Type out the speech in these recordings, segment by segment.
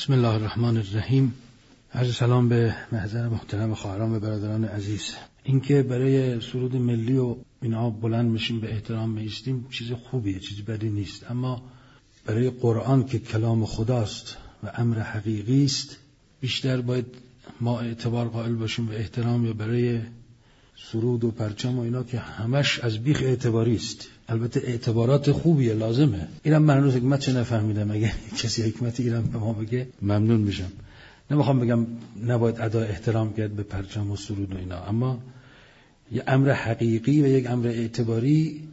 بسم الله الرحمن الرحیم. عرض سلام به محضر محترم خواهران و برادران عزیز. اینکه برای سرود ملی و اینا بلند میشیم به احترام میستیم چیز خوبیه، چیز بدی نیست، اما برای قرآن که کلام خداست و امر حقیقی است بیشتر باید ما اعتبار قائل باشیم و احترام. یا برای سرود و پرچم و اینا که همش از بیخ اعتباری است. البته اعتبارات خوبیه، لازمه. اینم من هنوز حکمت چه نفهمیدم. اگه کسی حکمتی ایران به ما بگه ممنون میشم. نمیخوام بگم نباید ادای احترام کرد به پرچم و سرود و اینا، اما یه امر حقیقی و یک امر اعتباری،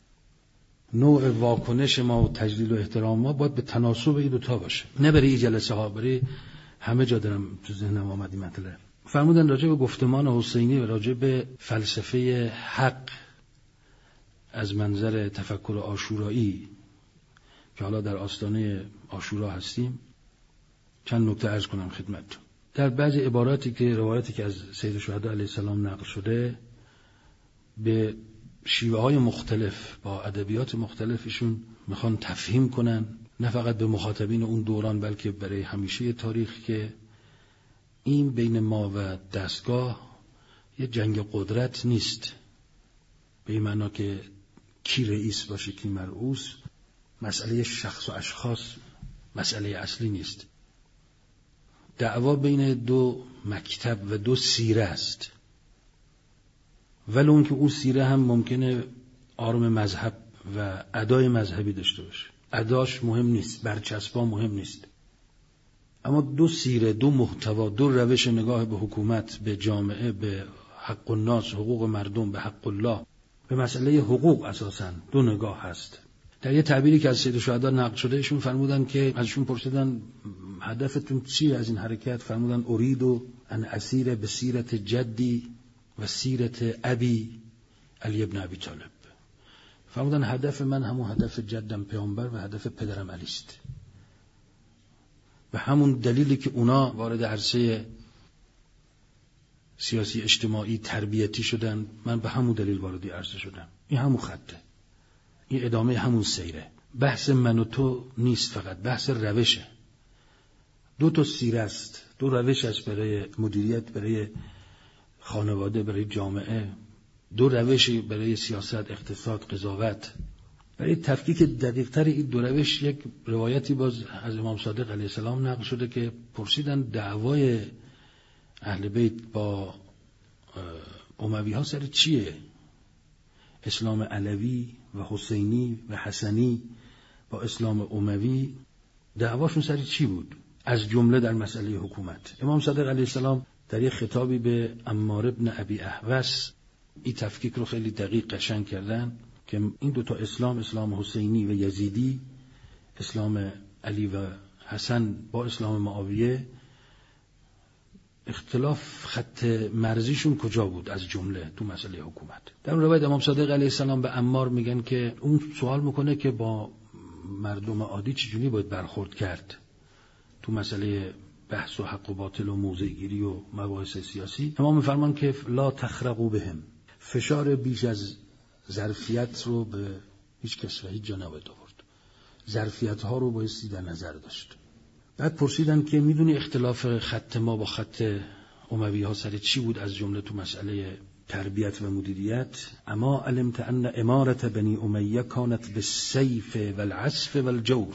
نوع واکنش ما و تجلیل و احترام ما باید به تناسب این دوتا باشه، نه برای جلسه ها، برای همه جا. دارم تو ذهنم آمد این مطلب. فرمودن راجع به گفتمان حسینی و راجع به فلسفه حق از منظر تفکر عاشورایی که حالا در آستانه عاشورا هستیم چند نکته عرض کنم خدمتتون. در بعضی عباراتی که روایتی که از سید الشهدا علیه السلام نقل شده به شیوه های مختلف با ادبیات مختلفشون میخوان تفهیم کنن، نه فقط به مخاطبین اون دوران بلکه برای همیشه تاریخ، که این بین ما و دستگاه یه جنگ قدرت نیست به این معنا که کی رئیس باشه کی مرئوس. مسئله شخص و اشخاص مسئله اصلی نیست. دعوا بین دو مکتب و دو سیره است، ولی اون که اون سیره هم ممکنه آرم مذهب و ادای مذهبی داشته باشه، اداش مهم نیست، برچسبا مهم نیست، اما دو سیره، دو محتوا، دو روش نگاه به حکومت، به جامعه، به حق الناس، حقوق مردم، به حق الله، به مسئله حقوق اساساً دو نگاه هست. در یه تعبیری که از سید الشهدا نقل شده ایشون فرمودن که ازشون پرسیدن هدفتون چیه از این حرکت؟ فرمودن اريد ان اسیر به سیرت جدی و سیرت ابی علی ابن ابی طالب. فرمودن هدف من همون هدف جدم پیامبر و هدف پدرم علی است. به همون دلیلی که اونا وارد عرصه سیاسی اجتماعی تربیتی شدن، من به همون دلیل وارد عرصه شدم. این همون خطه، این ادامه همون سیره. بحث من و تو نیست، فقط بحث روشه. دو تا سیره است، دو روش است برای مدیریت، برای خانواده، برای جامعه، دو روش برای سیاست، اقتصاد، قضاوت. برای تفکیک دقیق‌تر این دو روش یک روایتی باز از امام صادق علیه السلام نقل شده که پرسیدن دعوای اهل بیت با اموی ها سر چیه؟ اسلام علوی و حسینی و حسنی با اسلام اموی دعواشون سر چی بود؟ از جمله در مسئله حکومت. امام صادق علیه السلام در یک خطابی به عمار ابن ابی احوص این تفکیک رو خیلی دقیق قشنگ کردن که این دوتا اسلام، اسلام حسینی و یزیدی، اسلام علی و حسن با اسلام معاویه، اختلاف خط مرزیشون کجا بود از جمله تو مسئله حکومت. در اون روایت امام صادق علیه السلام به عمار میگن که اون سوال میکنه که با مردم عادی چجوری باید برخورد کرد تو مسئله بحث و حق و باطل و موضع‌گیری و مباحث سیاسی. امام میفرمان که لا تخرقوا بهم، فشار بیش از ظرفیت رو به هیچ کس و هیچ جا نباید آورد، ظرفیت ها رو بایستی در نظر داشت. بعد پرسیدن که میدونی اختلاف خط ما با خط اموی ها سر چی بود از جمله تو مسئله تربیت و مدیریت؟ اما علمت ان امارت بنی امیه کانت بالسیف والعسف والجور.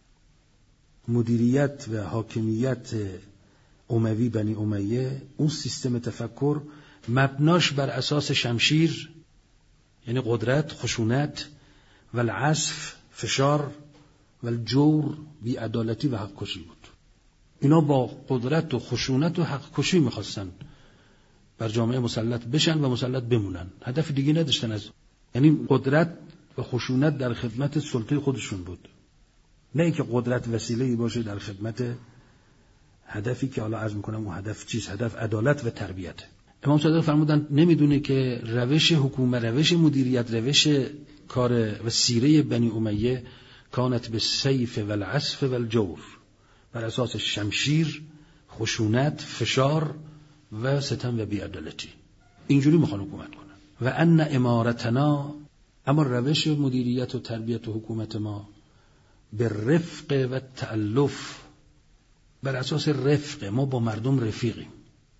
مدیریت و حاکمیت اموی بنی امیه، اون سیستم تفکر مبناش بر اساس شمشیر یعنی قدرت، خشونت، والعسف فشار، والجور بی‌عدالتی و حق کشی بود. اینا با قدرت و خشونت و حق کشی میخواستن بر جامعه مسلط بشن و مسلط بمونن. هدف دیگه نداشتن از، یعنی قدرت و خشونت در خدمت سلطه خودشون بود، نه اینکه قدرت وسیله‌ای باشه در خدمت هدفی که حالا عرض میکنم اون هدف چیست؟ هدف عدالت و تربیت. امام صادق فرمودن نمیدونه که روش حکومت، روش مدیریت، روش کار و سیره بنی امیه کانت به سیف و العسف و الجور، بر اساس شمشیر، خشونت، فشار و ستم و بی‌عدالتی. اینجوری میخوان حکومت کنن. و ان امارتنا، اما روش مدیریت و تربیت و حکومت ما به رفق و تألف بر اساس رفق، ما با مردم رفیقیم،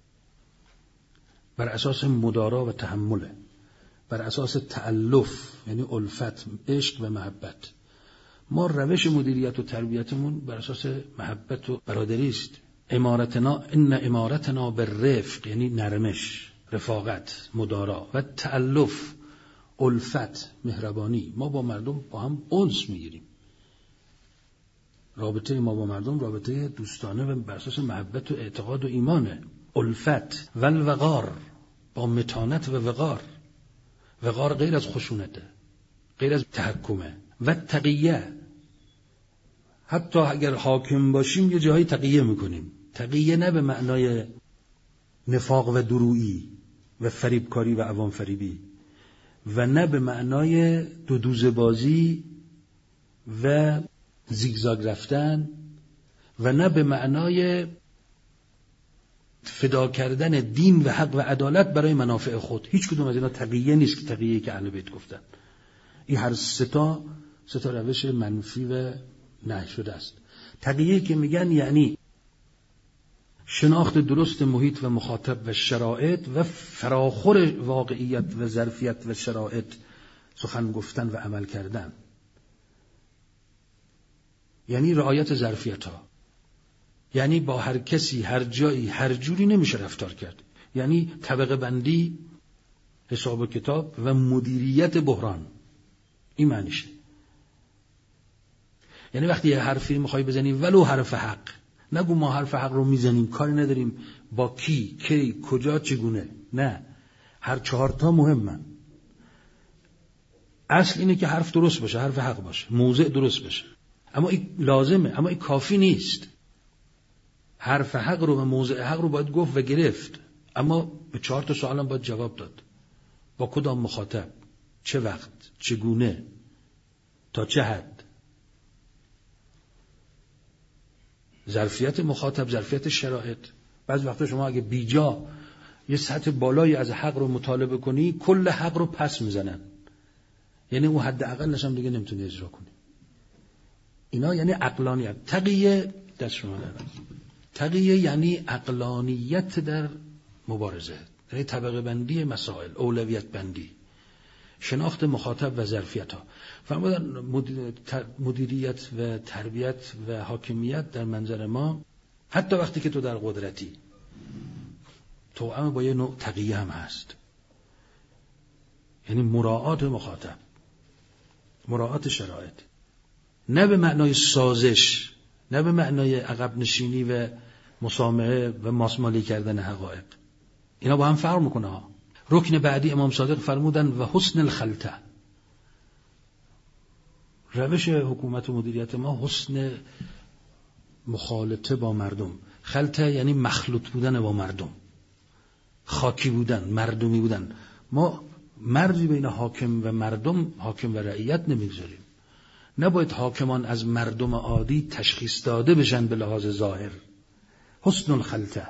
بر اساس مدارا و تحمله، بر اساس تألف یعنی الفت، عشق و محبت. ما روش مدیریت و تربیتمون بر اساس محبت و برادری است. امارتنا ان امارتنا بالرفق یعنی نرمش، رفاقت، مدارا و تألف، الفت، مهربانی. ما با مردم با هم انس میگیریم. رابطه ما با مردم رابطه دوستانه و بر اساس محبت و اعتقاد و ایمانه. الفت و الوقار، با متانت و وقار. وقار غیر از خشونته، غیر از تحکمه. و تقیه، حتی اگر حاکم باشیم یه جایی تقیه میکنیم. تقیه نه به معنای نفاق و درویی و فریبکاری و عوام فریبی، و نه به معنای دودوزه بازی و زیگزاگ رفتن، و نه به معنای فدا کردن دین و حق و عدالت برای منافع خود. هیچ کدوم از اینا تقیه نیست که تقیه که اهل بیت گفتن. این هر سه تا روش منفی و نهی شده است. تقیه که میگن یعنی شناخت درست محیط و مخاطب و شرایط و فراخور واقعیت و ظرفیت و شرایط سخن گفتن و عمل کردن. یعنی رعایت ظرفیت ها، یعنی با هر کسی هر جایی هر جوری نمیشه رفتار کرد. یعنی طبقه بندی، حساب و کتاب و مدیریت بحران. این معنیشه. یعنی وقتی یه حرفی میخوای بزنی ولو حرف حق، نگو ما حرف حق رو میزنیم کاری نداریم با کی کجا چگونه. نه، هر 4 تا مهمن. اصل اینه که حرف درست باشه، حرف حق باشه، موضع درست باشه. اما این لازمه، اما این کافی نیست. حرف حق رو و موضع حق رو باید گفت و گرفت، اما به 4 تا سوال هم باید جواب داد. با کدام مخاطب، چه وقت، چگونه، تا چه حد. ظرفیت مخاطب، ظرفیت شرایط. بعضی وقتا شما اگه بیجا یه سطح بالایی از حق رو مطالبه کنی، کل حق رو پس میزنن. یعنی اون حد اقلش هم دیگه نمیتونی اجرا کنی. اینا یعنی عقلانیت. تقیه دست شما در تقیه یعنی عقلانیت در مبارزه، یعنی طبقه بندی مسائل، اولویت بندی، شناخت مخاطب و ظرفیت ها. فرمودن مدیریت و تربیت و حاکمیت در منظر ما حتی وقتی که تو در قدرتی توأم با یه نوع تقیه هم هست. یعنی مراعات مخاطب، مراعات شرایط، نه به معنای سازش، نه به معنای عقب نشینی و مسامحه و ماسمالی کردن حقایق. اینا با هم فرق میکنه ها. رکن بعدی امام صادق فرمودن و حسن الخلطه. روش حکومت و مدیریت ما حسن مخالطه با مردم. خلطه یعنی مخلوط بودن با مردم، خاکی بودن، مردمی بودن. ما مرزی بین حاکم و مردم، حاکم و رعیت نمیگذاریم. نباید حاکمان از مردم عادی تشخیص داده بشن به لحاظ ظاهر. حسن الخلطه،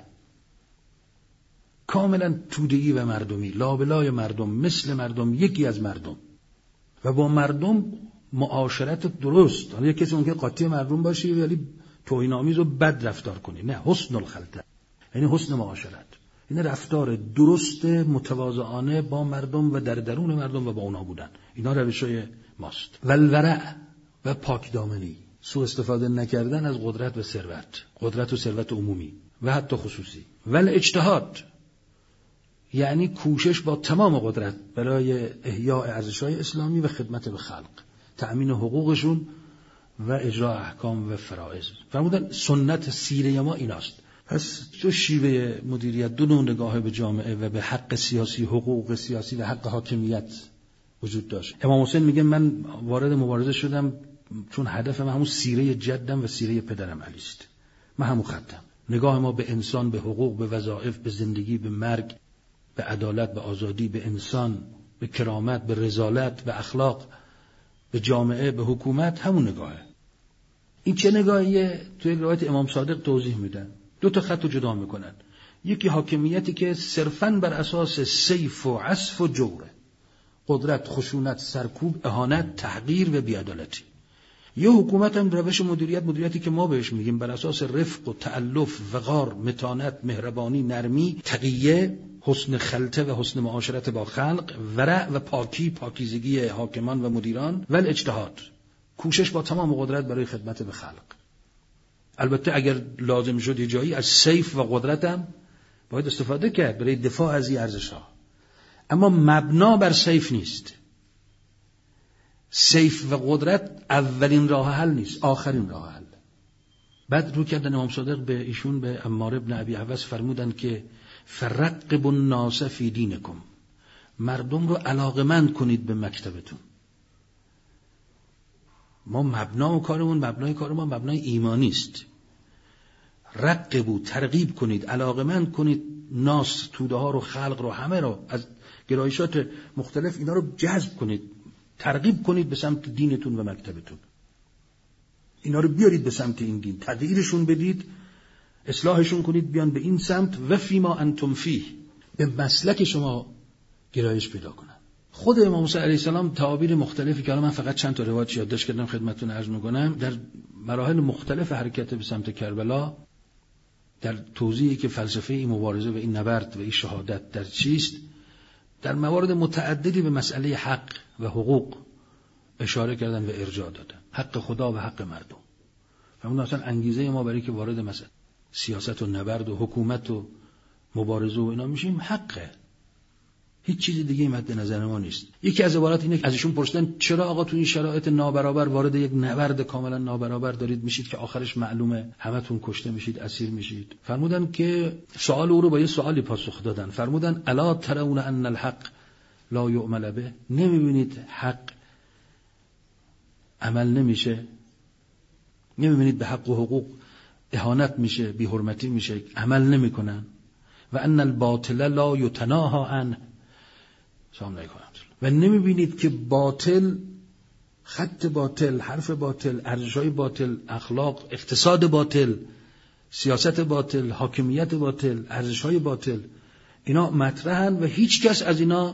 کاملا توده‌ای و مردمی، لابلای مردم، مثل مردم، یکی از مردم و با مردم معاشرت درست. حالا یک کسی ممکنه قاطی مردم باشی ولی توهین‌آمیز و بد رفتار کنی. نه، حسن الخلطه یعنی حسن معاشرت، این رفتار درست متواضعانه با مردم و در درون مردم و با اونا بودن. اینا روشای ماست. والورع و پاکدامنی، سوء استفاده نکردن از قدرت و ثروت، قدرت و ثروت عمومی و حتی خصوصی. والاجتهاد یعنی کوشش با تمام قدرت برای احیاء ارزش‌های اسلامی و خدمت به خلق، تأمین حقوقشون و اجرا احکام و فرائض. فرمودن سنت سیره ما ایناست. پس تو شیوه مدیریت دو نوع نگاه به جامعه و به حق سیاسی، حقوق سیاسی و حق حاکمیت وجود داشت. امام حسین میگه من وارد مبارزه شدم چون هدفم همون سیره جدم و سیره پدرم علی است. من همون خطم. نگاه ما به انسان، به حقوق، به وظایف، به زندگی، به مرگ، به عدالت، به آزادی، به انسان، به کرامت، به رذالت، به اخلاق، به جامعه، به حکومت، همون نگاهه. این چه نگاهیه؟ توی روایت امام صادق توضیح میدن. 2 تا خط رو جدا میکنن. یکی حاکمیتی که صرفاً بر اساس سیف و عسف و جوره، قدرت، خشونت، سرکوب، اهانت، تحقیر و بی‌عدالتی. یه حکومت هم روش مدیریتی که ما بهش میگیم بر اساس رفق و تألف، وقار، متانت، مهربانی، نرمی، تقیه، حسن خلطه و حسن معاشرت با خلق، ورع و پاکیزگی حاکمان و مدیران و اجتهاد، کوشش با تمام قدرت برای خدمت به خلق. البته اگر لازم شد یه جایی از سیف و قدرت هم باید استفاده کرد برای دفاع از این ارزش‌ها، اما مبنا بر سیف نیست. سیف و قدرت اولین راه حل نیست، آخرین راه حل. بعد رو کردن امام صادق به ایشون، به عمار ابن ابی عوض فرمودن که فرقبوا الناس فی دینکم، مردم رو علاقمند کنید به مکتبتون. ما مبنای کارمون مبنای ایمانی است. رقبوا، ترغیب کنید، علاقمند کنید ناس، توده ها رو، خلق رو، همه رو از گرایشات مختلف اینا رو جذب کنید، ترغیب کنید به سمت دینتون و مکتبتون. اینا رو بیارید به سمت این دین، تغییرشون بدید، اصلاحشون کنید، بیان به این سمت. و فیما انتم فیه، به مسلک شما گرایش پیدا کنن. خود امام موسی علیه السلام تعابیر مختلفی که الان من فقط چند تا روایت یادداشت کردم خدمتتون عرض می‌کنم، در مراحل مختلف حرکت به سمت کربلا، در توضیحی که فلسفه این مبارزه و این نبرد و این شهادت در چیست، در موارد متعددی به مسئله حق و حقوق اشاره کردن و ارجاع دادن، حق خدا و حق مردم. همون اصلا انگیزه ما برای که وارد مسئله سیاست و نبرد و حکومت و مبارزه و اینا میشیم حقه، هیچ چیز دیگه مد نظر ما نیست. یکی از عبارات اینه که از ایشون پرسیدن چرا آقا تو این شرایط نابرابر وارد یک نبرد کاملا نابرابر دارید میشید که آخرش معلومه همتون کشته میشید، اسیر میشید؟ فرمودن که سوال او رو با یه سوالی پاسخ دادن. فرمودن الا ترون ان الحق لا یعمل به، نمیبینید حق عمل نمیشه؟ نمیبینید به حق و حقوق اهانت میشه، بی حرمتی میشه، عمل نمیکنن؟ و ان الباطل لا یتناهی عنه، و نمیبینید که باطل، خط باطل، حرف باطل، ارزش‌های باطل، اخلاق، اقتصاد باطل، سیاست باطل، حاکمیت باطل، ارزش‌های باطل، اینا مطرحن و هیچ کس از اینا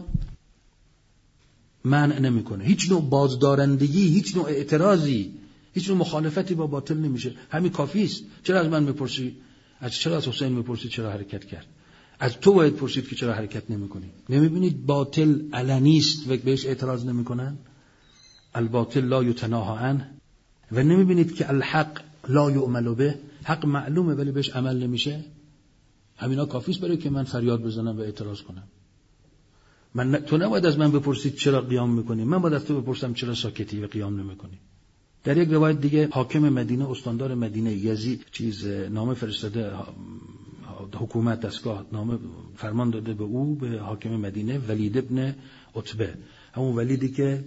منع نمیکنه. هیچ نوع بازدارندگی، هیچ نوع اعتراضی، هیچ نوع مخالفتی با باطل نمیشه. همین کافی است. چرا از من میپرسی؟ چرا از حسین میپرسی چرا حرکت کرد؟ از تو باید پرسید که چرا حرکت نمی‌کنی؟ نمی‌بینید باطل علنی است و بهش اعتراض نمی‌کنن؟ الباطل لا یتناهی عنه. و نمی‌بینید که الحق لا یعمل به، حق معلومه ولی بهش عمل نمیشه؟ همینا کافی است برای که من فریاد بزنم و اعتراض کنم. تو نباید از من بپرسید چرا قیام می‌کنی، من باید از تو بپرسم چرا ساکتی و قیام نمی‌کنی. در یک روایت دیگه حاکم مدینه، استاندار مدینه یزید نامه فرستاده، حکومت دستگاه نامه فرمان داده به او، به حاکم مدینه ولید ابن عتبه، همون ولیدی که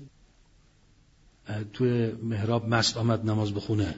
توی محراب مست آمد نماز بخونه.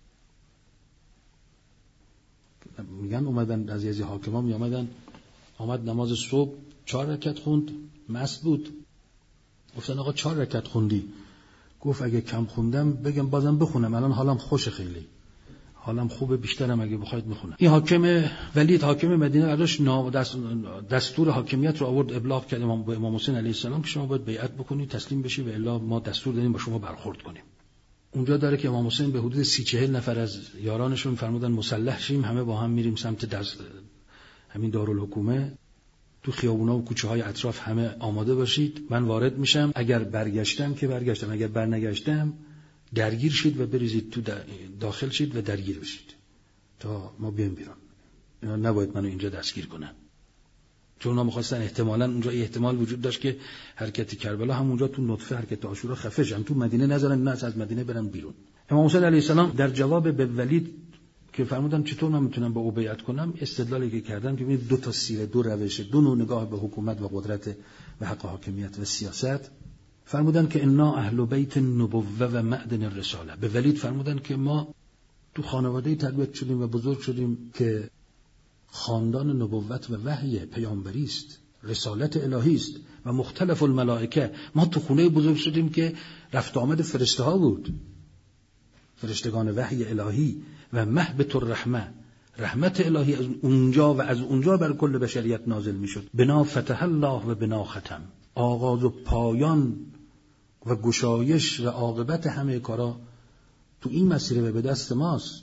میگن اومدن از یزی حاکما می آمد نماز صبح 4 رکعت خوند، مست بود. گفتن آقا 4 رکعت خوندی؟ گفت اگه کم خوندم بگم بازم بخونم، الان حالم خوشه، خیلی حالم خوبه، بیشترم اگه بخواید میخونم. این حاکم ولید، حاکم مدینه، ازش دستور حاکمیت رو آورد ابلاغ کرد به امام حسین علیه السلام که شما باید بیعت بکنید، تسلیم بشی و الا ما دستور دادیم با شما برخورد کنیم. اونجا داره که امام حسین به حدود 30-40 نفر از یارانشون فرمودن مسلح شیم، همه با هم میریم سمت همین دارالحکومه، تو خیابونا و کوچه های اطراف همه آماده باشید، من وارد میشم، اگر برگشتم که برگشتم، اگر برنگشتم درگیر شید و بریزید تو داخل شید و درگیر بشید تا ما بیایم بیرون. اینا نباید منو اینجا دستگیر کنن، چون اونا می‌خواستن احتمالاً اونجا احتمال وجود داشت که حرکت کربلا همونجا تو نطفه حرکت عاشورا خفه شن، تو مدینه نذارن نه از مدینه برن بیرون. امام حسین علیه السلام در جواب به ولید که فرمودن چطور من میتونم با او بیعت کنم، استدلالی که کردن که ببینید دو تا سیره، دو روش، دو نوع نگاه به حکومت و قدرت و حق حاکمیت و سیاست. فرمودن که انا اهل بیت النبوه و معدن الرساله. به ولید فرمودن که ما تو خانواده تربیت شدیم و بزرگ شدیم که خاندان نبوت و وحی پیامبری است، رسالت الهی است و مختلف الملائکه. ما تو خونه بزرگ شدیم که رفت آمد فرشته ها بود، فرشتگان وحی الهی و مهبط الرحمه، رحمت الهی از اونجا و از اونجا بر کل بشریت نازل میشد. بنا فتح الله و بنا ختم، آغاز و پایان و گشایش و عاقبت همه کارا تو این مسیر به دست ماست.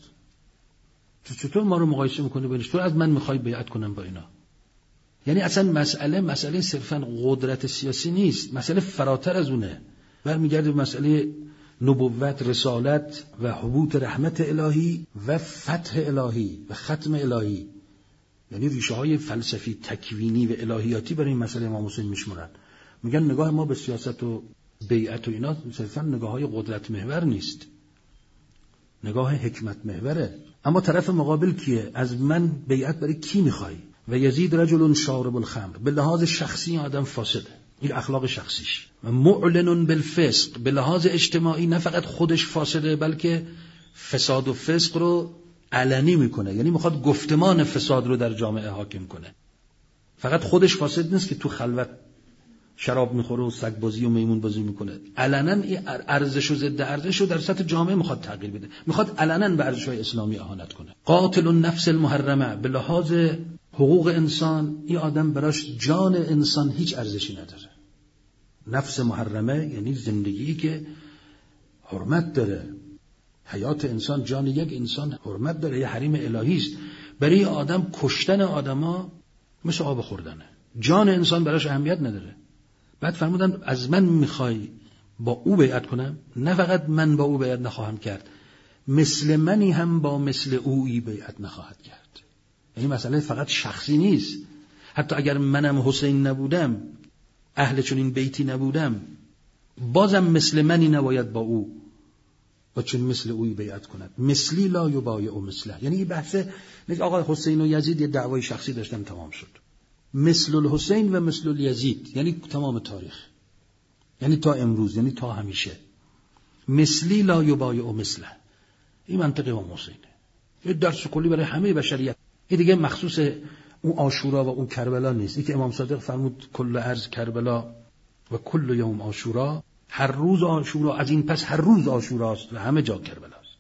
چطور ما رو مقایسه میکنی بینش؟ تو از من میخوای بیعت کنم با اینا؟ یعنی اصلا مسئله صرفا قدرت سیاسی نیست، مسئله فراتر از اونه. برمیگرده به مسئله نبوت، رسالت و حبوط رحمت الهی و فتح الهی و ختم الهی. یعنی ریشه های فلسفی تکوینی و الهیاتی برای این مسئله امام حسین میشمونن. میگن نگاه ما به سیاست و بیعت و اینا صرفا نگاه های قدرت محور نیست، نگاه حکمت محوره. اما طرف مقابل کیه؟ از من بیعت برای کی میخوای؟ و یزید رجل شارب الخمر، به لحاظ شخصی آدم فاسده، این اخلاق شخصیش. و معلن بالفسق، به لحاظ اجتماعی نه فقط خودش فاسده بلکه فساد و فسق رو علنی میکنه، یعنی میخواد گفتمان فساد رو در جامعه حاکم کنه. فقط خودش فاسد نیست که تو خلوت شراب میخوره و سگ بازی و میمون بازی میکنه، علنا این ارزش و ضد ارزش رو در سطح جامعه میخواد تغییر بده، میخواد علنا به ارزش‌های اسلامی اهانت کنه. قاتل النفس المحرمه، به لحاظ حقوق انسان این آدم براش جان انسان هیچ ارزشی نداره. نفس محرمه یعنی زندگی که حرمت داره، حیات انسان، جان یک انسان حرمت داره، یه حریم الهی است. برای آدم کشتن آدما مثل آب خوردنه، جان انسان براش اهمیت نداره. بعد فرمودن از من میخوای با او بیعت کنم؟ نه فقط من با او بیعت نخواهم کرد، مثل منی هم با مثل اویی بیعت نخواهد کرد. یعنی مسئله فقط شخصی نیست، حتی اگر منم حسین نبودم، اهل چنین بیتی نبودم، بازم مثل منی نباید با او و چون مثل اویی بیعت کند. مثلی لا یبایع مثله، یعنی این بحثه آقا حسین و یزید یه دعوای شخصی داشتن تمام شد. مثل الحسین و مثل الیزید یعنی تمام تاریخ، یعنی تا امروز، یعنی تا همیشه. مثلی لا یبایع مثله، این منطقه امام حسینه. یه درس کلی برای همه بشریت. این دیگه مخصوص اون عاشورا و اون کربلا نیست. این که امام صادق فرمود کل ارض کربلا و کل یوم عاشورا، هر روز عاشورا، از این پس هر روز عاشوراست و همه جا کربلاست.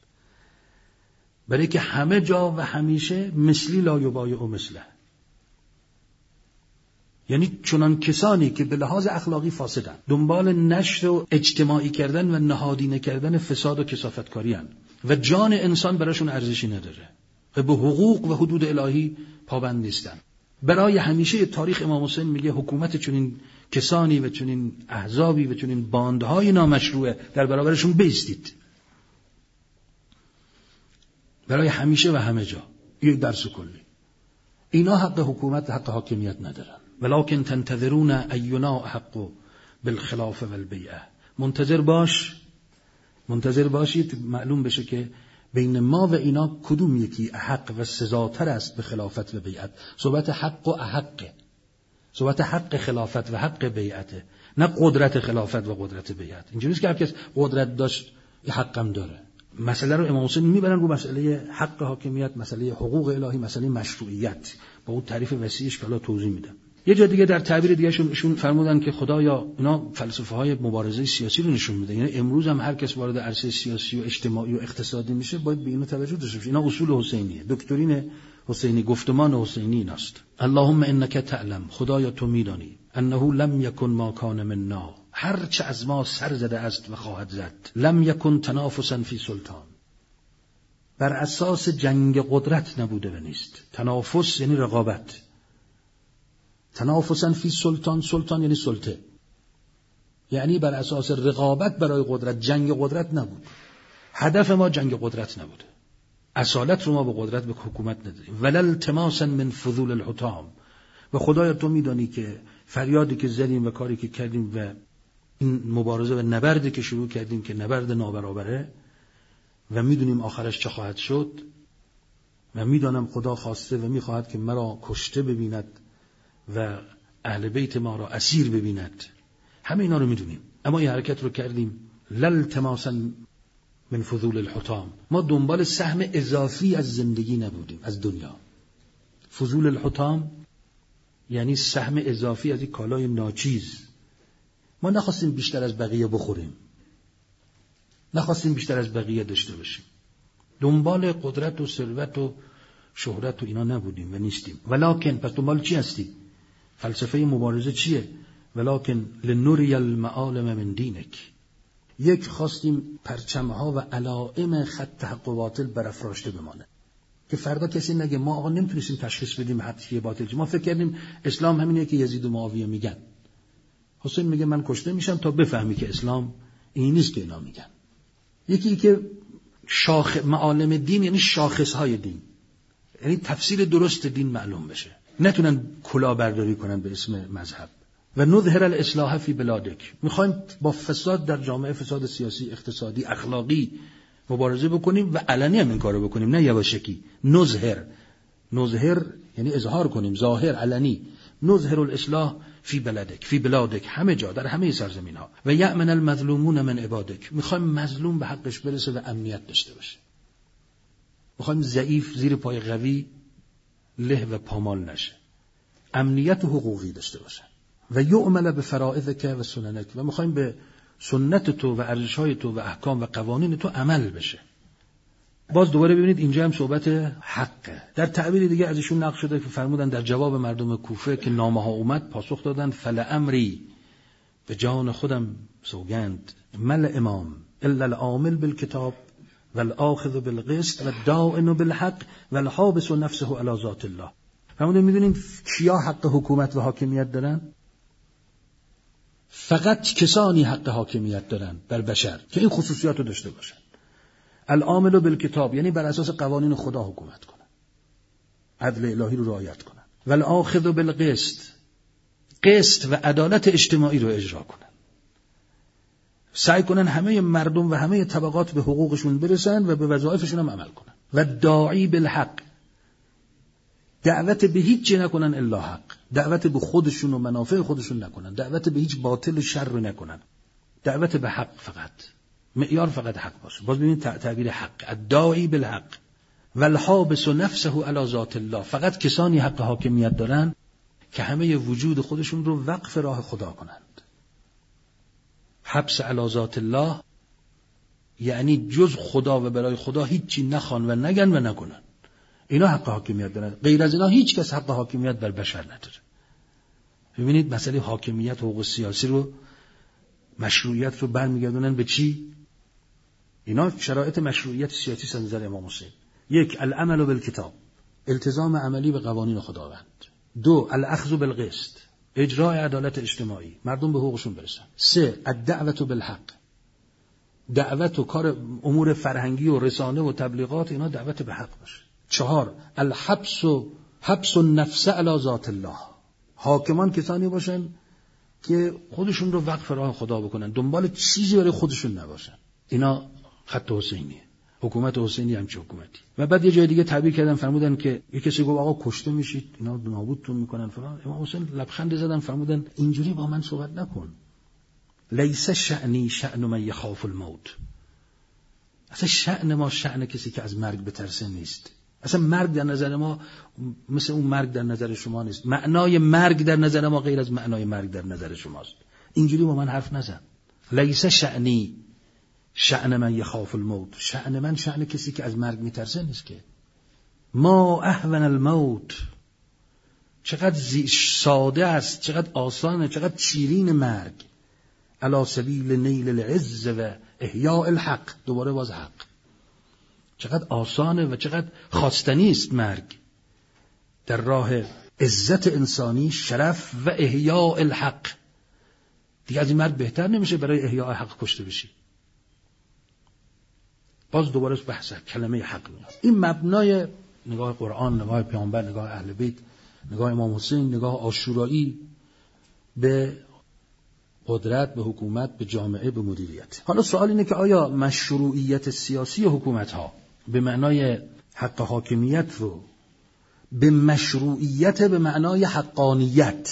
برای که همه جا و همیشه مثلی لا یبایع مثله، یعنی چنان کسانی که به لحاظ اخلاقی فاسدن، دنبال نشر و اجتماعی کردن و نهادینه کردن فساد و کثافتکاری هستند و جان انسان براشون ارزشی نداره و به حقوق و حدود الهی پابند نیستن. برای همیشه تاریخ امام حسین میگه حکومت چنین کسانی و چنین احزابی و چنین باندهای نامشروع در برابرشون بایستید. برای همیشه و همه جا. یک درس کلی. اینا حق حکومت و حق حاکمیت ندارن. ولکن تنتظرون اینا حق بالخلاف والبیعه. منتظر باشید معلوم بشه که بین ما و اینا کدوم یکی احق و سزاتر است به خلافت و بیعت. صحبت حق و احقه، صحبت حق خلافت و حق بیعته، نه قدرت خلافت و قدرت بیعت. اینجوری نیست که هر کس قدرت داشت حقم داره. مسئله رو امام حسین میبرن رو مسئله حق حاکمیت، مسئله حقوق الهی، مسئله مشروعیت، با اون تعریف وسیعش که حالا توضیح میدم. یه جا دیگه در تعبیر دیگهشون ایشون فرمودن که خدایا اینا فلسفه های مبارزه سیاسی رو نشون میده، یعنی امروز هم هر کس وارد عرصه سیاسی و اجتماعی و اقتصادی میشه باید به اینا توجه داشته باشه. اینا اصول حسینیه، دکترین حسینی، گفتمان حسینی ایناست. اللهم انک تعلم، خدایا تو میدانی، انه لم یکن ما کان منا، هر چه از ما سر زده است و خواهد زد، لم یکن تنافسا فی سلطان، بر اساس جنگ قدرت نبوده و نیست. تنافس یعنی رقابت، تنافسا فی سلطان، سلطان یعنی سلطه، یعنی بر اساس رقابت برای قدرت، جنگ قدرت نبود. هدف ما جنگ قدرت نبوده، اصالت رو ما به قدرت، به حکومت نداریم. ولا التماسا من فضول الحطام، و خدایا تو میدانی که فریادی که زدیم و کاری که کردیم و این مبارزه و نبردی که شروع کردیم که نبرد نابرابره و میدونیم آخرش چه خواهد شد و میدانم خدا خواسته و میخواهد که مرا کشته ببیند و اهل بیت ما را اسیر ببیند، همه اینا رو میدونیم، اما این حرکت رو کردیم. لل تماسا من فضول الحطام، ما دنبال سهم اضافی از زندگی نبودیم، از دنیا. فضول الحطام یعنی سهم اضافی از این کالای ناچیز. ما نخواستیم بیشتر از بقیه بخوریم، نخواستیم بیشتر از بقیه داشته باشیم، دنبال قدرت و ثروت و شهرت و اینا نبودیم و نیستیم. ولکن پس دنبال چی هستی؟ فلسفه مبارزه چیه؟ ولکن لنوری المعالم من دینک، یک، خواستیم پرچم‌ها و علائم خط حق و باطل برافراشته بمانه که فردا کسی نگه ما آقا نمیتونستیم تشخیص بدیم حق چیه باطل چیه. ما فکر کردیم اسلام همینه که یزید و معاویه میگن. حسین میگه من کشته میشم تا بفهمی که اسلام این نیست که اینا میگن. یکی که معالم دین یعنی شاخصهای دین، یعنی تفسیر درست دین معلوم بشه، نتونن کلاهبرداری کنن به اسم مذهب. و نظهر الاصلاح فی بلادک، میخوایم با فساد در جامعه، فساد سیاسی، اقتصادی، اخلاقی مبارزه بکنیم و علنی هم این کارو بکنیم، نه یواشکی. نظهر یعنی اظهار کنیم، ظاهر، علنی. نظهر الاصلاح فی بلدک، فی بلادک، همه جا، در همه سرزمین ها. و یأمن المظلومون من عبادک، میخوایم مظلوم به حقش برسه و امنیت داشته باشه. میخوایم ضعیف زیر پای قوی له و پامال نشه، امنیت حقوقی داشته باشه. و یعمل به فرائضک و سننک، و میخوایم به سنت تو و ارزش‌های تو و احکام و قوانین تو عمل بشه. باز دوباره ببینید اینجا هم صحبت حقه. در تعبیر دیگه از ایشون نقل شده که فرمودن در جواب مردم کوفه که نامه ها اومد پاسخ دادن فلامری، به جان خودم سوگند، مل امام الا العامل بالکتاب والآخذ بالقسط والدائن بالحق والحابس نفسه علی ذات الله. فرمودن میدونین کیا حق حکومت و حاکمیت دارن؟ فقط کسانی حق حاکمیت دارن بر بشر که این خصوصیات رو داشته باشن. العامل بالکتاب یعنی بر اساس قوانین خدا حکومت کنن، عدل الهی رو رعایت کنن. والآخذ بالقسط، قسط و عدالت اجتماعی رو اجرا کنن، سعی کنن همه مردم و همه طبقات به حقوقشون برسن و به وظایفشون هم عمل کنن. و داعی بالحق، دعوت به هیچ چیز نکنن الا حق، دعوت به خودشون و منافع خودشون نکنن، دعوت به هیچ باطل و شر رو نکنن، دعوت به حق، فقط معیار فقط حق باشه. باز ببینید تعبیر حق، الداعی بالحق والحابس نفسه علی ذات الله، فقط کسانی حق حاکمیت دارن که همه وجود خودشون رو وقف راه خدا کنند. حبس علی ذات الله یعنی جز خدا و برای خدا هیچی نخوان و نگن و نکنن. اینا حق حاکمیت دارن، غیر از اینا هیچ کس حق حاکمیت بر بشر نداره. ببینید مسئله حاکمیت، حقوق سیاسی رو، مشروعیت رو برمیگردونن به چی؟ اینا شرایط مشروعیت سیاسی از نظر امام حسین: یک، العمل بالکتاب، التزام عملی به قوانین خداوند. دو، الاخذ بالقسط، اجرای عدالت اجتماعی، مردم به حقوقشون برسن. سه، الدعوت بالحق، دعوت و کار امور فرهنگی و رسانه و تبلیغات اینا دعوت به حق باشه. چهار، حبس النفس علی ذات الله، حاکمان کسانی باشن که خودشون رو وقف راه خدا بکنن، دنبال چیزی برای خودشون نباشن. اینا خط حسینیه، حکومت حسینی همچه حکومتی. و بعد یه جای دیگه تعبیر کردن، فرمودن که یه کسی گفت آقا کشته میشید، اینا نابودتون میکنن فلان. امام حسین لبخند زدن، فرمودن اینجوری با من صحبت نکن. لیس شأنی شأن من یخاف الموت، اصلا شأن ما شأن کسی که از مرگ بترسه نیست. اصلا مرگ در نظر ما مثل اون مرگ در نظر شما نیست. معنای مرگ در نظر ما غیر از معنای مرگ در نظر شماست. اینجوری با من حرف نزن. لیس شأنی شأن من یخاف الموت، شأن من شأن کسی که از مرگ میترسه نیست که. ما اهون الموت، چقدر ساده است، چقدر آسانه، چقدر شیرین مرگ. علی سبیل نیل العز و احیاء الحق، دوباره باز حق. چقدر آسانه و چقدر خواستنی است مرگ در راه عزت انسانی، شرف و احیاء الحق. دیگه از این مرگ بهتر نمیشه برای احیاء حق کشته بشی. باز دوباره بحث کلمه حق میاد. این مبنای نگاه قرآن، نگاه پیامبر، نگاه اهل بیت، نگاه امام حسین، نگاه عاشورایی به قدرت، به حکومت، به جامعه، به مدیریت. حالا سوال اینه که آیا مشروعیت سیاسی حکومت ها به معنای حق حاکمیت رو به مشروعیت به معنای حقانیت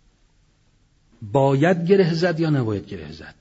باید گره زد یا نباید گره زد؟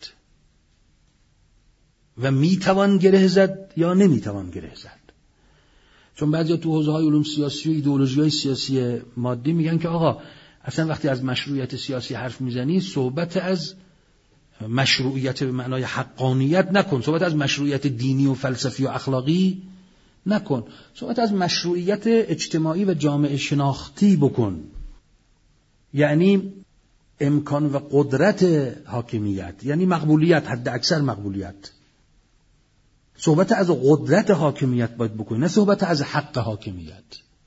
و میتوان گره زد یا نمیتوان گره زد؟ چون بعضیا تو حوزه‌های علوم سیاسی و ایدئولوژی‌های سیاسی مادی میگن که آقا اصلا وقتی از مشروعیت سیاسی حرف میزنی صحبت از مشروعیت به معنای حقانیت نکن، صحبت از مشروعیت دینی و فلسفی و اخلاقی نکن، صحبت از مشروعیت اجتماعی و جامعه شناختی بکن. یعنی امکان و قدرت حاکمیت، یعنی مقبولیت، حد اکثر مقبولیت. صحبت از قدرت حاکمیت باید بکنی، نه صحبت از حق حاکمیت.